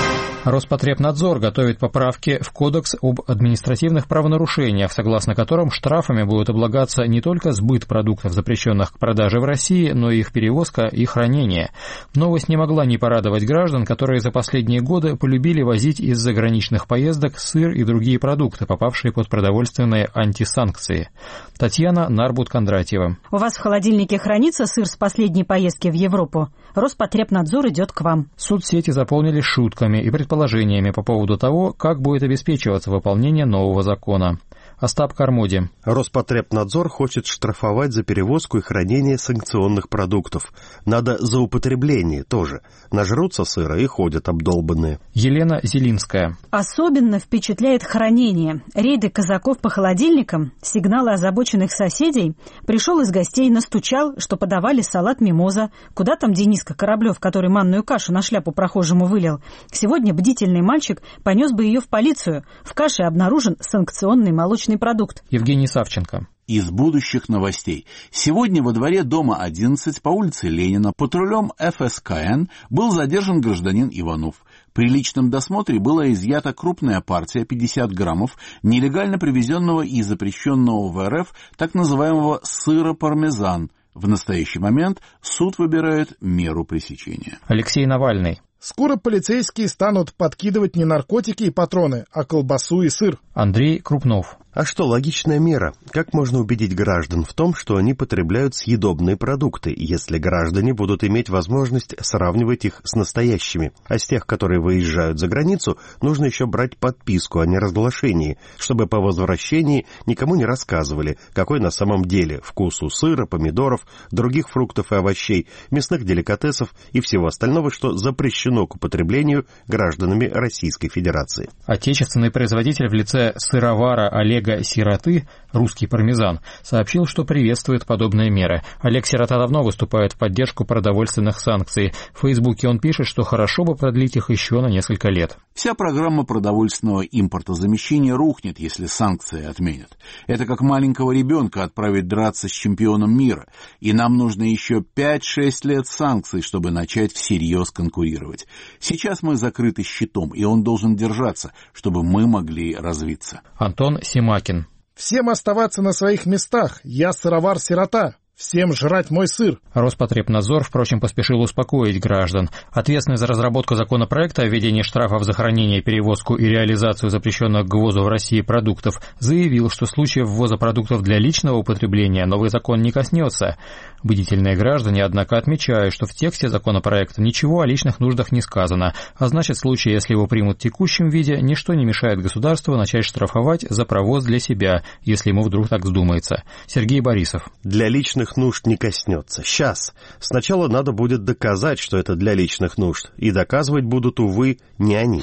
Роспотребнадзор готовит поправки в Кодекс об административных правонарушениях, согласно которым штрафами будут облагаться не только сбыт продуктов, запрещенных к продаже в России, но и их перевозка и хранение. Новость не могла не порадовать граждан, которые за последние годы полюбили возить из заграничных поездок сыр и другие продукты, попавшие под продовольственные антисанкции. Татьяна Нарбут-Кондратьева. У вас в холодильнике хранится сыр с последней поездки в Европу? Роспотребнадзор идет к вам. Соцсети заполнились шутками и предположениями по поводу того, как будет обеспечиваться выполнение нового закона. Остап Кармоди. Роспотребнадзор хочет штрафовать за перевозку и хранение санкционных продуктов. Надо за употребление тоже. Нажрутся сыра и ходят обдолбанные. Елена Зелинская. Особенно впечатляет хранение. Рейды казаков по холодильникам, сигналы озабоченных соседей. Пришел из гостей, настучал, что подавали салат мимоза. Куда там Дениска Кораблев, который манную кашу на шляпу прохожему вылил? Сегодня бдительный мальчик понес бы ее в полицию. В каше обнаружен санкционный молочный продукт. Евгений Савченко. Из будущих новостей. Сегодня во дворе дома одиннадцать по улице Ленина патрулем эф эс ка эн был задержан гражданин Иванов. При личном досмотре была изъята крупная партия пятьдесят граммов нелегально привезенного и запрещенного в эр эф так называемого сыра пармезан. В настоящий момент суд выбирает меру пресечения. Алексей Навальный. Скоро полицейские станут подкидывать не наркотики и патроны, а колбасу и сыр. Андрей Крупнов. А что, логичная мера? Как можно убедить граждан в том, что они потребляют съедобные продукты, если граждане будут иметь возможность сравнивать их с настоящими? А с тех, которые выезжают за границу, нужно еще брать подписку о неразглашении, чтобы по возвращении никому не рассказывали, какой на самом деле вкус у сыра, помидоров, других фруктов и овощей, мясных деликатесов и всего остального, что запрещено к употреблению гражданами Российской Федерации. Отечественный производитель в лице сыровара Олега Сироты, русский пармезан, сообщил, что приветствует подобные меры. Олег Сирота давно выступает в поддержку продовольственных санкций. В Фейсбуке он пишет, что хорошо бы продлить их еще на несколько лет. Вся программа продовольственного импортозамещения рухнет, если санкции отменят. Это как маленького ребенка отправить драться с чемпионом мира. И нам нужно еще пять-шесть лет санкций, чтобы начать всерьез конкурировать. Сейчас мы закрыты щитом, и он должен держаться, чтобы мы могли развиться. Антон Симакин. Всем оставаться на своих местах. Я сыровар-сирота. Всем жрать мой сыр. Роспотребнадзор, впрочем, поспешил успокоить граждан. Ответственный за разработку законопроекта о введении штрафов за хранение, перевозку и реализацию запрещенных к ввозу в России продуктов заявил, что случаев ввоза продуктов для личного употребления новый закон не коснется. Бдительные граждане, однако, отмечают, что в тексте законопроекта ничего о личных нуждах не сказано, а значит, в случае, если его примут в текущем виде, ничто не мешает государству начать штрафовать за провоз для себя, если ему вдруг так вздумается. Сергей Борисов. Для личных нужд не коснется. Сейчас. Сначала надо будет доказать, что это для личных нужд. И доказывать будут, увы, не они.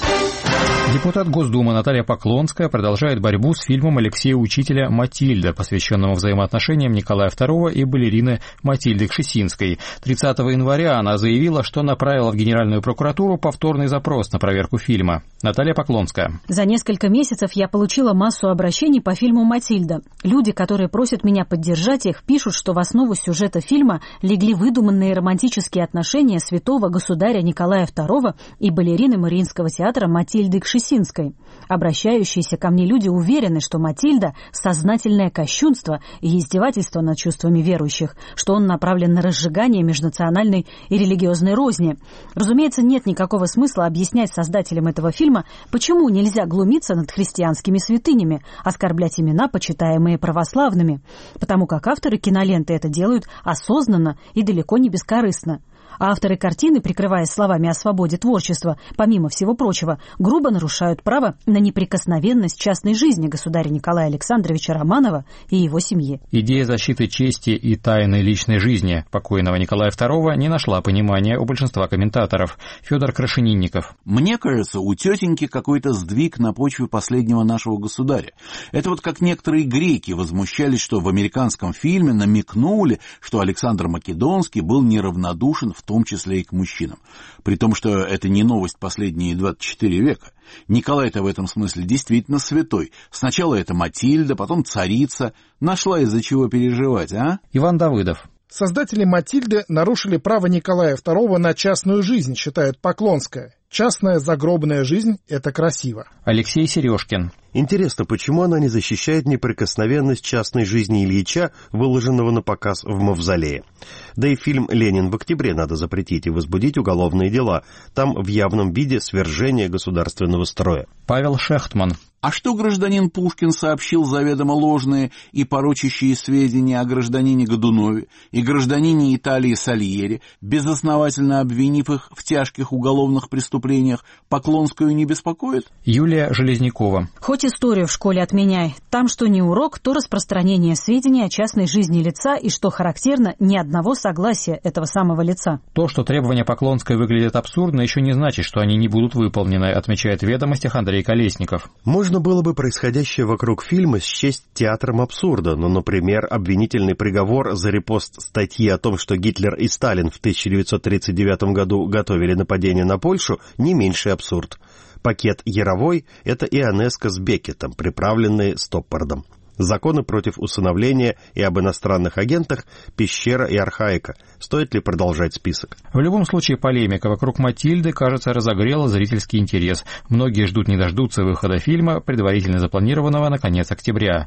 Депутат Госдумы Наталья Поклонская продолжает борьбу с фильмом Алексея Учителя «Матильда», посвященного взаимоотношениям Николая второго и балерины Матильды Кшесинской. тридцатого января она заявила, что направила в Генеральную прокуратуру повторный запрос на проверку фильма. Наталья Поклонская. За несколько месяцев я получила массу обращений по фильму «Матильда». Люди, которые просят меня поддержать их, пишут, что в основу сюжета фильма легли выдуманные романтические отношения святого государя Николая второго и балерины Мариинского театра Матильды Кшесинской. Обращающиеся ко мне люди уверены, что Матильда – сознательное кощунство и издевательство над чувствами верующих, что он направлен на разжигание межнациональной и религиозной розни. Разумеется, нет никакого смысла объяснять создателям этого фильма, почему нельзя глумиться над христианскими святынями, оскорблять имена, почитаемые православными, потому как авторы киноленты это делают осознанно и далеко не бескорыстно. А авторы картины, прикрываясь словами о свободе творчества, помимо всего прочего, грубо нарушают право на неприкосновенность частной жизни государя Николая Александровича Романова и его семьи. Идея защиты чести и тайны личной жизни покойного Николая второго не нашла понимания у большинства комментаторов. Федор Крашенинников. Мне кажется, у тетеньки какой-то сдвиг на почве последнего нашего государя. Это вот как некоторые греки возмущались, что в американском фильме намекнули, что Александр Македонский был неравнодушен в в том числе и к мужчинам. При том, что это не новость последние двадцать четыре века. Николай-то в этом смысле действительно святой. Сначала это Матильда, потом царица. Нашла из-за чего переживать, а? Иван Давыдов. Создатели «Матильды» нарушили право Николая второго на частную жизнь, считает Поклонская. Частная загробная жизнь – это красиво. Алексей Сережкин. Интересно, почему она не защищает неприкосновенность частной жизни Ильича, выложенного на показ в Мавзолее? Да и фильм «Ленин в октябре» надо запретить и возбудить уголовные дела. Там в явном виде свержение государственного строя. Павел Шехтман. А что гражданин Пушкин сообщил заведомо ложные и порочащие сведения о гражданине Годунове и гражданине Италии Сальери, безосновательно обвинив их в тяжких уголовных преступлениях, Поклонскую не беспокоит? Юлия Железнякова. Хоть историю в школе отменяй. Там что не урок, то распространение сведений о частной жизни лица и, что характерно, ни одного согласия этого самого лица. То, что требования Поклонской выглядят абсурдно, еще не значит, что они не будут выполнены, отмечает в «Ведомостях» Андрей Колесников. Можно было бы происходящее вокруг фильма счесть театром абсурда, но, например, обвинительный приговор за репост статьи о том, что Гитлер и Сталин в тысяча девятьсот тридцать девятом году готовили нападение на Польшу, не меньший абсурд. Пакет Яровой – это Ионеско с Беккетом, приправленные Стоппардом. Законы против усыновления и об иностранных агентах, Пещера и Архаика. Стоит ли продолжать список? В любом случае, полемика вокруг «Матильды», кажется, разогрела зрительский интерес. Многие ждут не дождутся выхода фильма, предварительно запланированного на конец октября.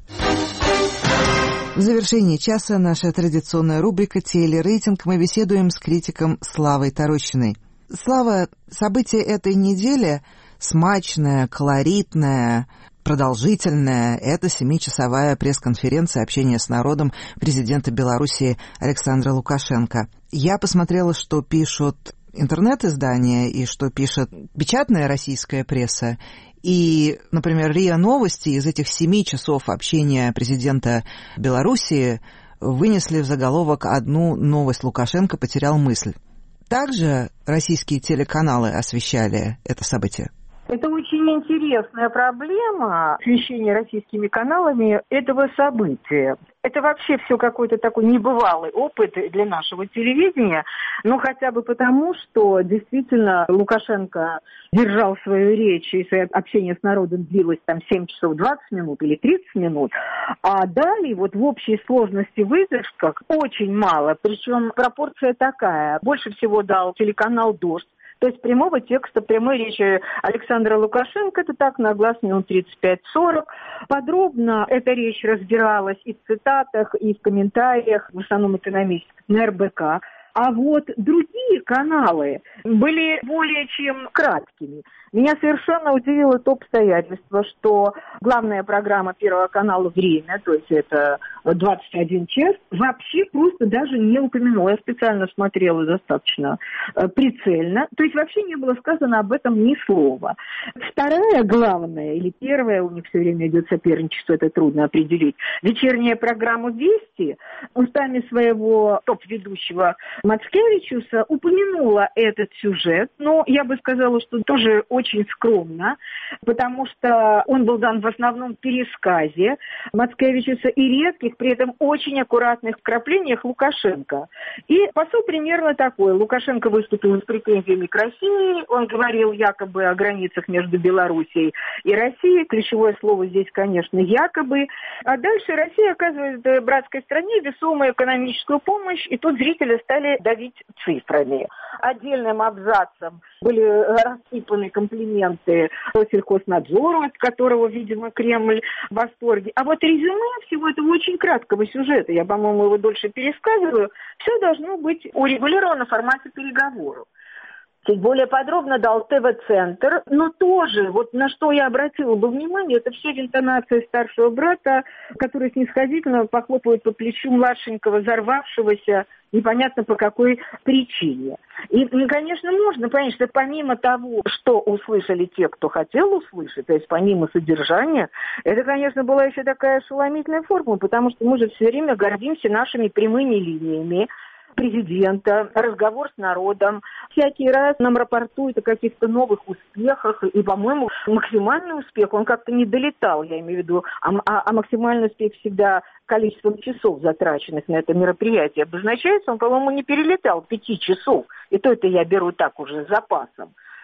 В завершении часа наша традиционная рубрика «Телерейтинг». Мы беседуем с критиком Славой Тарощиной. Слава, события этой недели смачное, колоритное, продолжительная. Это семичасовая пресс-конференция общения с народом президента Белоруссии Александра Лукашенко. Я посмотрела, что пишут интернет-издания и что пишет печатная российская пресса. И, например, РИА Новости из этих семи часов общения президента Белоруссии вынесли в заголовок одну новость: Лукашенко потерял мысль. Также российские телеканалы освещали это событие. Это очень интересная проблема освещения российскими каналами этого события. Это вообще все какой-то такой небывалый опыт для нашего телевидения, ну хотя бы потому, что действительно Лукашенко держал свою речь, и свое общение с народом длилось там семь часов двадцать минут или тридцать минут, а далее вот в общей сложности выдержках очень мало, причем пропорция такая. Больше всего дал телеканал «Дождь». То есть прямого текста, прямой речи Александра Лукашенко, это так на глаз минут тридцать пять сорок. Подробно эта речь разбиралась и в цитатах, и в комментариях, в основном экономистов, на эр бэ ка. А вот другие каналы были более чем краткими. Меня совершенно удивило то обстоятельство, что главная программа Первого канала «Время», то есть это двадцать один час, вообще просто даже не упомянула. Я специально смотрела достаточно прицельно. То есть вообще не было сказано об этом ни слова. Вторая главная, или первая, у них все время идет соперничество, это трудно определить, вечерняя программа «Вести» устами своего топ-ведущего Мацкевичуса упомянула этот сюжет, но я бы сказала, что тоже очень очень скромно, потому что он был дан в основном в пересказе Мацкевичуса и редких, при этом очень аккуратных вкраплениях Лукашенко. И посыл примерно такой. Лукашенко выступил с претензиями к России, он говорил якобы о границах между Белоруссией и Россией, ключевое слово здесь, конечно, якобы. А дальше Россия оказывает братской стране весомую экономическую помощь, и тут зрители стали давить цифрами. Отдельным абзацем были рассыпаны комплименты Россельхознадзору, от которого, видимо, Кремль в восторге. А вот резюме всего этого очень краткого сюжета, я, по-моему, его дольше пересказываю, все должно быть урегулировано в формате переговоров. Чуть более подробно дал тэ вэ-центр, но тоже, вот на что я обратила бы внимание, это все в интонации старшего брата, который снисходительно похлопывает по плечу младшенького, взорвавшегося, непонятно по какой причине. И, конечно, можно понять, что помимо того, что услышали те, кто хотел услышать, то есть помимо содержания, это, конечно, была еще такая ошеломительная форма, потому что мы же все время гордимся нашими прямыми линиями президента, разговор с народом. Всякий раз нам рапортуют о каких-то новых успехах, и, по-моему, максимальный успех, он как-то не долетал, я имею в виду, а, а, а максимальный успех всегда количеством часов, затраченных на это мероприятие, обозначается, он, по-моему, не перелетал пяти часов, и то это я беру так уже с запасом.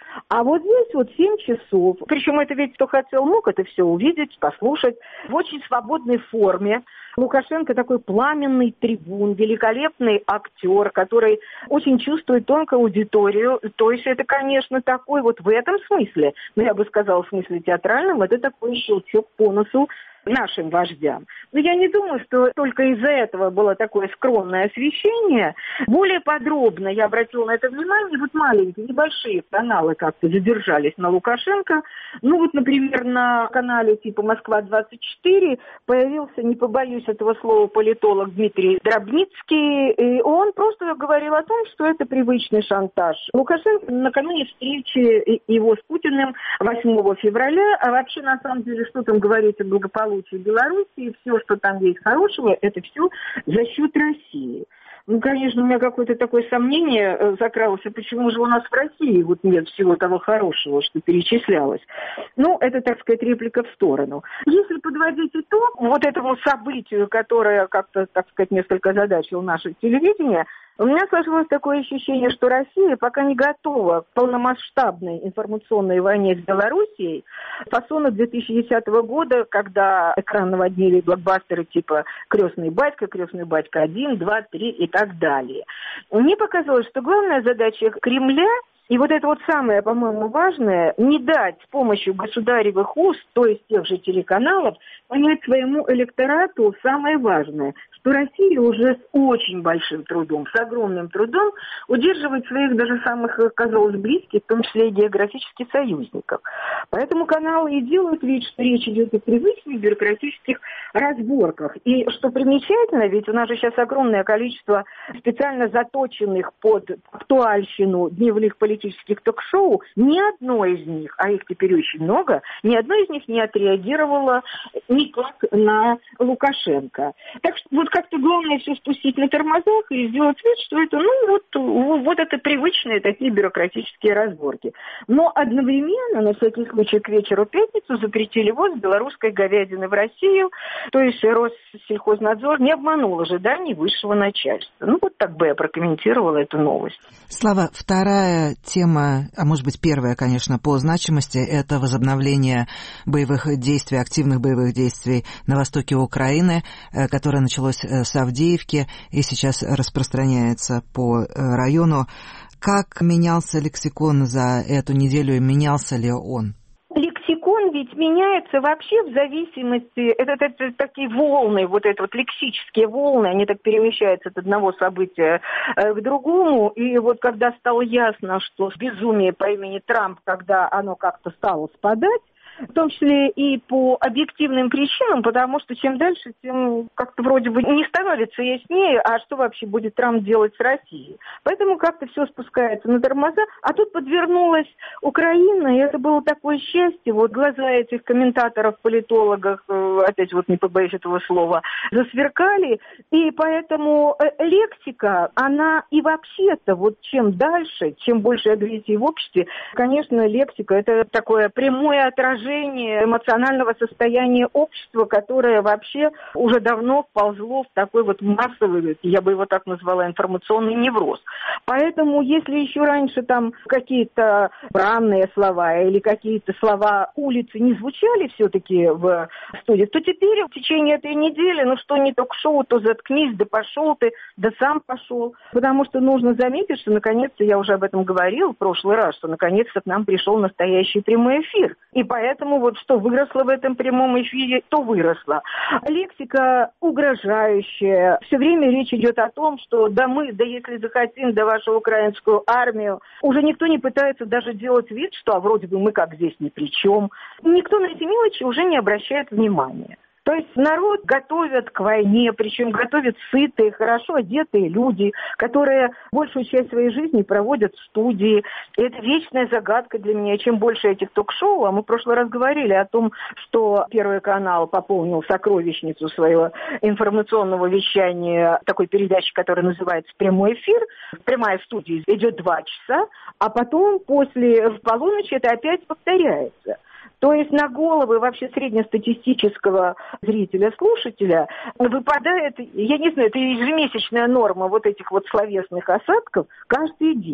А вот здесь вот семь часов. Причем это ведь кто хотел, мог это все увидеть, послушать в очень свободной форме. Лукашенко такой пламенный трибун, великолепный актер, который очень чувствует тонкую аудиторию. То есть это, конечно, такой вот в этом смысле, ну я бы сказала в смысле театральном, это такой щелчок по носу нашим вождям. Но я не думаю, что только из-за этого было такое скромное освещение. Более подробно я обратила на это внимание. Вот маленькие, небольшие каналы как-то задержались на Лукашенко. Ну вот, например, на канале типа «Москва-двадцать четыре» появился, не побоюсь этого слова, политолог Дмитрий Дробницкий. И он просто говорил о том, что это привычный шантаж. Лукашенко накануне встречи его с Путиным восьмого февраля, а вообще на самом деле, что там говорить о благополучии Белоруссии, все, что там есть хорошего, это все за счет России. Ну, конечно, у меня какое-то такое сомнение закралось, а почему же у нас в России вот нет всего того хорошего, что перечислялось. Ну, это, так сказать, реплика в сторону. Если подводить итог вот этому событию, которое как-то, так сказать, несколько озадачило наше телевидение, у меня сложилось такое ощущение, что Россия пока не готова к полномасштабной информационной войне с Белоруссией фасона две тысячи десятого года, когда экран наводнили блокбастеры типа «Крестный батька», «Крестный батька один», два, три и так далее. Мне показалось, что главная задача Кремля, и вот это вот самое, по-моему, важное, не дать с помощью государевых уст, то есть тех же телеканалов, понять своему электорату самое важное, что Россия уже с очень большим трудом, с огромным трудом удерживает своих даже самых, казалось, близких, в том числе и географических союзников. Поэтому каналы и делают вид, что речь идет о привычных бюрократических разборках. И что примечательно, ведь у нас же сейчас огромное количество специально заточенных под актуальщину дневных политических ток-шоу, ни одно из них, а их теперь очень много, ни одно из них не отреагировало никак на Лукашенко. Так что вот как-то главное все спустить на тормозах и сделать вид, что это, ну, вот, вот это привычные такие бюрократические разборки. Но одновременно, на всякий случай, к вечеру пятницу запретили ввоз белорусской говядины в Россию, то есть Россельхознадзор не обманул ожиданий высшего начальства. Ну, вот так бы я прокомментировала эту новость. Слава, вторая тема, а может быть первая, конечно, по значимости, это возобновление боевых действий, активных боевых действий на востоке Украины, которое началось с Авдеевки и сейчас распространяется по району. Как менялся лексикон за эту неделю и менялся ли он? Лексикон ведь меняется вообще в зависимости, это, это, это такие волны, вот это вот лексические волны, они так перемещаются от одного события э, к другому. И вот когда стало ясно, что безумие по имени Трамп, когда оно как-то стало спадать, в том числе и по объективным причинам, потому что чем дальше, тем как-то вроде бы не становится яснее, а что вообще будет Трамп делать с Россией. Поэтому как-то все спускается на тормоза, а тут подвернулась Украина, и это было такое счастье. Вот глаза этих комментаторов, политологов, опять вот не побоюсь этого слова, засверкали, и поэтому лексика, она и вообще-то вот чем дальше, чем больше агрессии в обществе, конечно, лексика это такое прямое отражение эмоционального состояния общества, которое вообще уже давно вползло в такой вот массовый, я бы его так назвала, информационный невроз. Поэтому, если еще раньше там какие-то бранные слова или какие-то слова улицы не звучали все-таки в студии, то теперь в течение этой недели, ну что не ток-шоу, то заткнись, да пошел ты, да сам пошел. Потому что нужно заметить, что наконец-то, я уже об этом говорила в прошлый раз, что наконец-то к нам пришел настоящий прямой эфир. И поэтому Поэтому вот что выросло в этом прямом эфире, то выросло. Лексика угрожающая. Все время речь идет о том, что да мы, да если захотим, да вашу украинскую армию. Уже никто не пытается даже делать вид, что а вроде бы мы как здесь ни при чем. Никто на эти мелочи уже не обращает внимания. То есть народ готовят к войне, причем готовят сытые, хорошо одетые люди, которые большую часть своей жизни проводят в студии. И это вечная загадка для меня. Чем больше этих ток-шоу, а мы в прошлый раз говорили о том, что Первый канал пополнил сокровищницу своего информационного вещания, такой передачи, которая называется «Прямой эфир». Прямая студия идет два часа, а потом после в полуночи это опять повторяется. То есть на головы вообще среднестатистического зрителя, слушателя выпадает, я не знаю, это ежемесячная норма вот этих вот словесных осадков каждый день.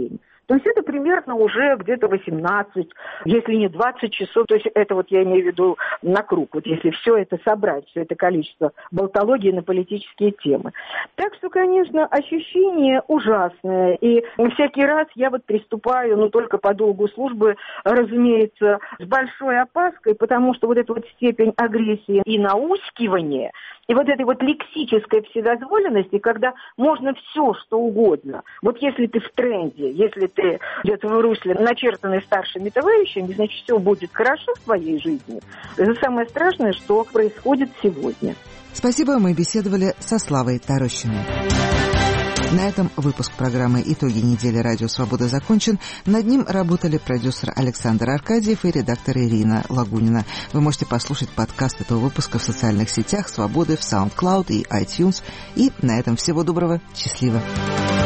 То есть это примерно уже где-то восемнадцать, если не двадцать часов, то есть это вот я имею в виду на круг, вот если все это собрать, все это количество болтологии на политические темы. Так что, конечно, ощущение ужасное, и всякий раз я вот приступаю, ну, только по долгу службы, разумеется, с большой опаской, потому что вот эта вот степень агрессии и наускивания, и вот этой вот лексической вседозволенности, когда можно все, что угодно. Вот если ты в тренде, если ты где-то в русле, начертанной старшими товарищами, значит, все будет хорошо в твоей жизни. Это самое страшное, что происходит сегодня. Спасибо, мы беседовали со Славой Тарощиной. На этом выпуск программы «Итоги недели. Радио Свобода» закончен. Над ним работали продюсер Александр Аркадьев и редактор Ирина Лагунина. Вы можете послушать подкаст этого выпуска в социальных сетях «Свободы», в SoundCloud и iTunes. И на этом всего доброго. Счастливо.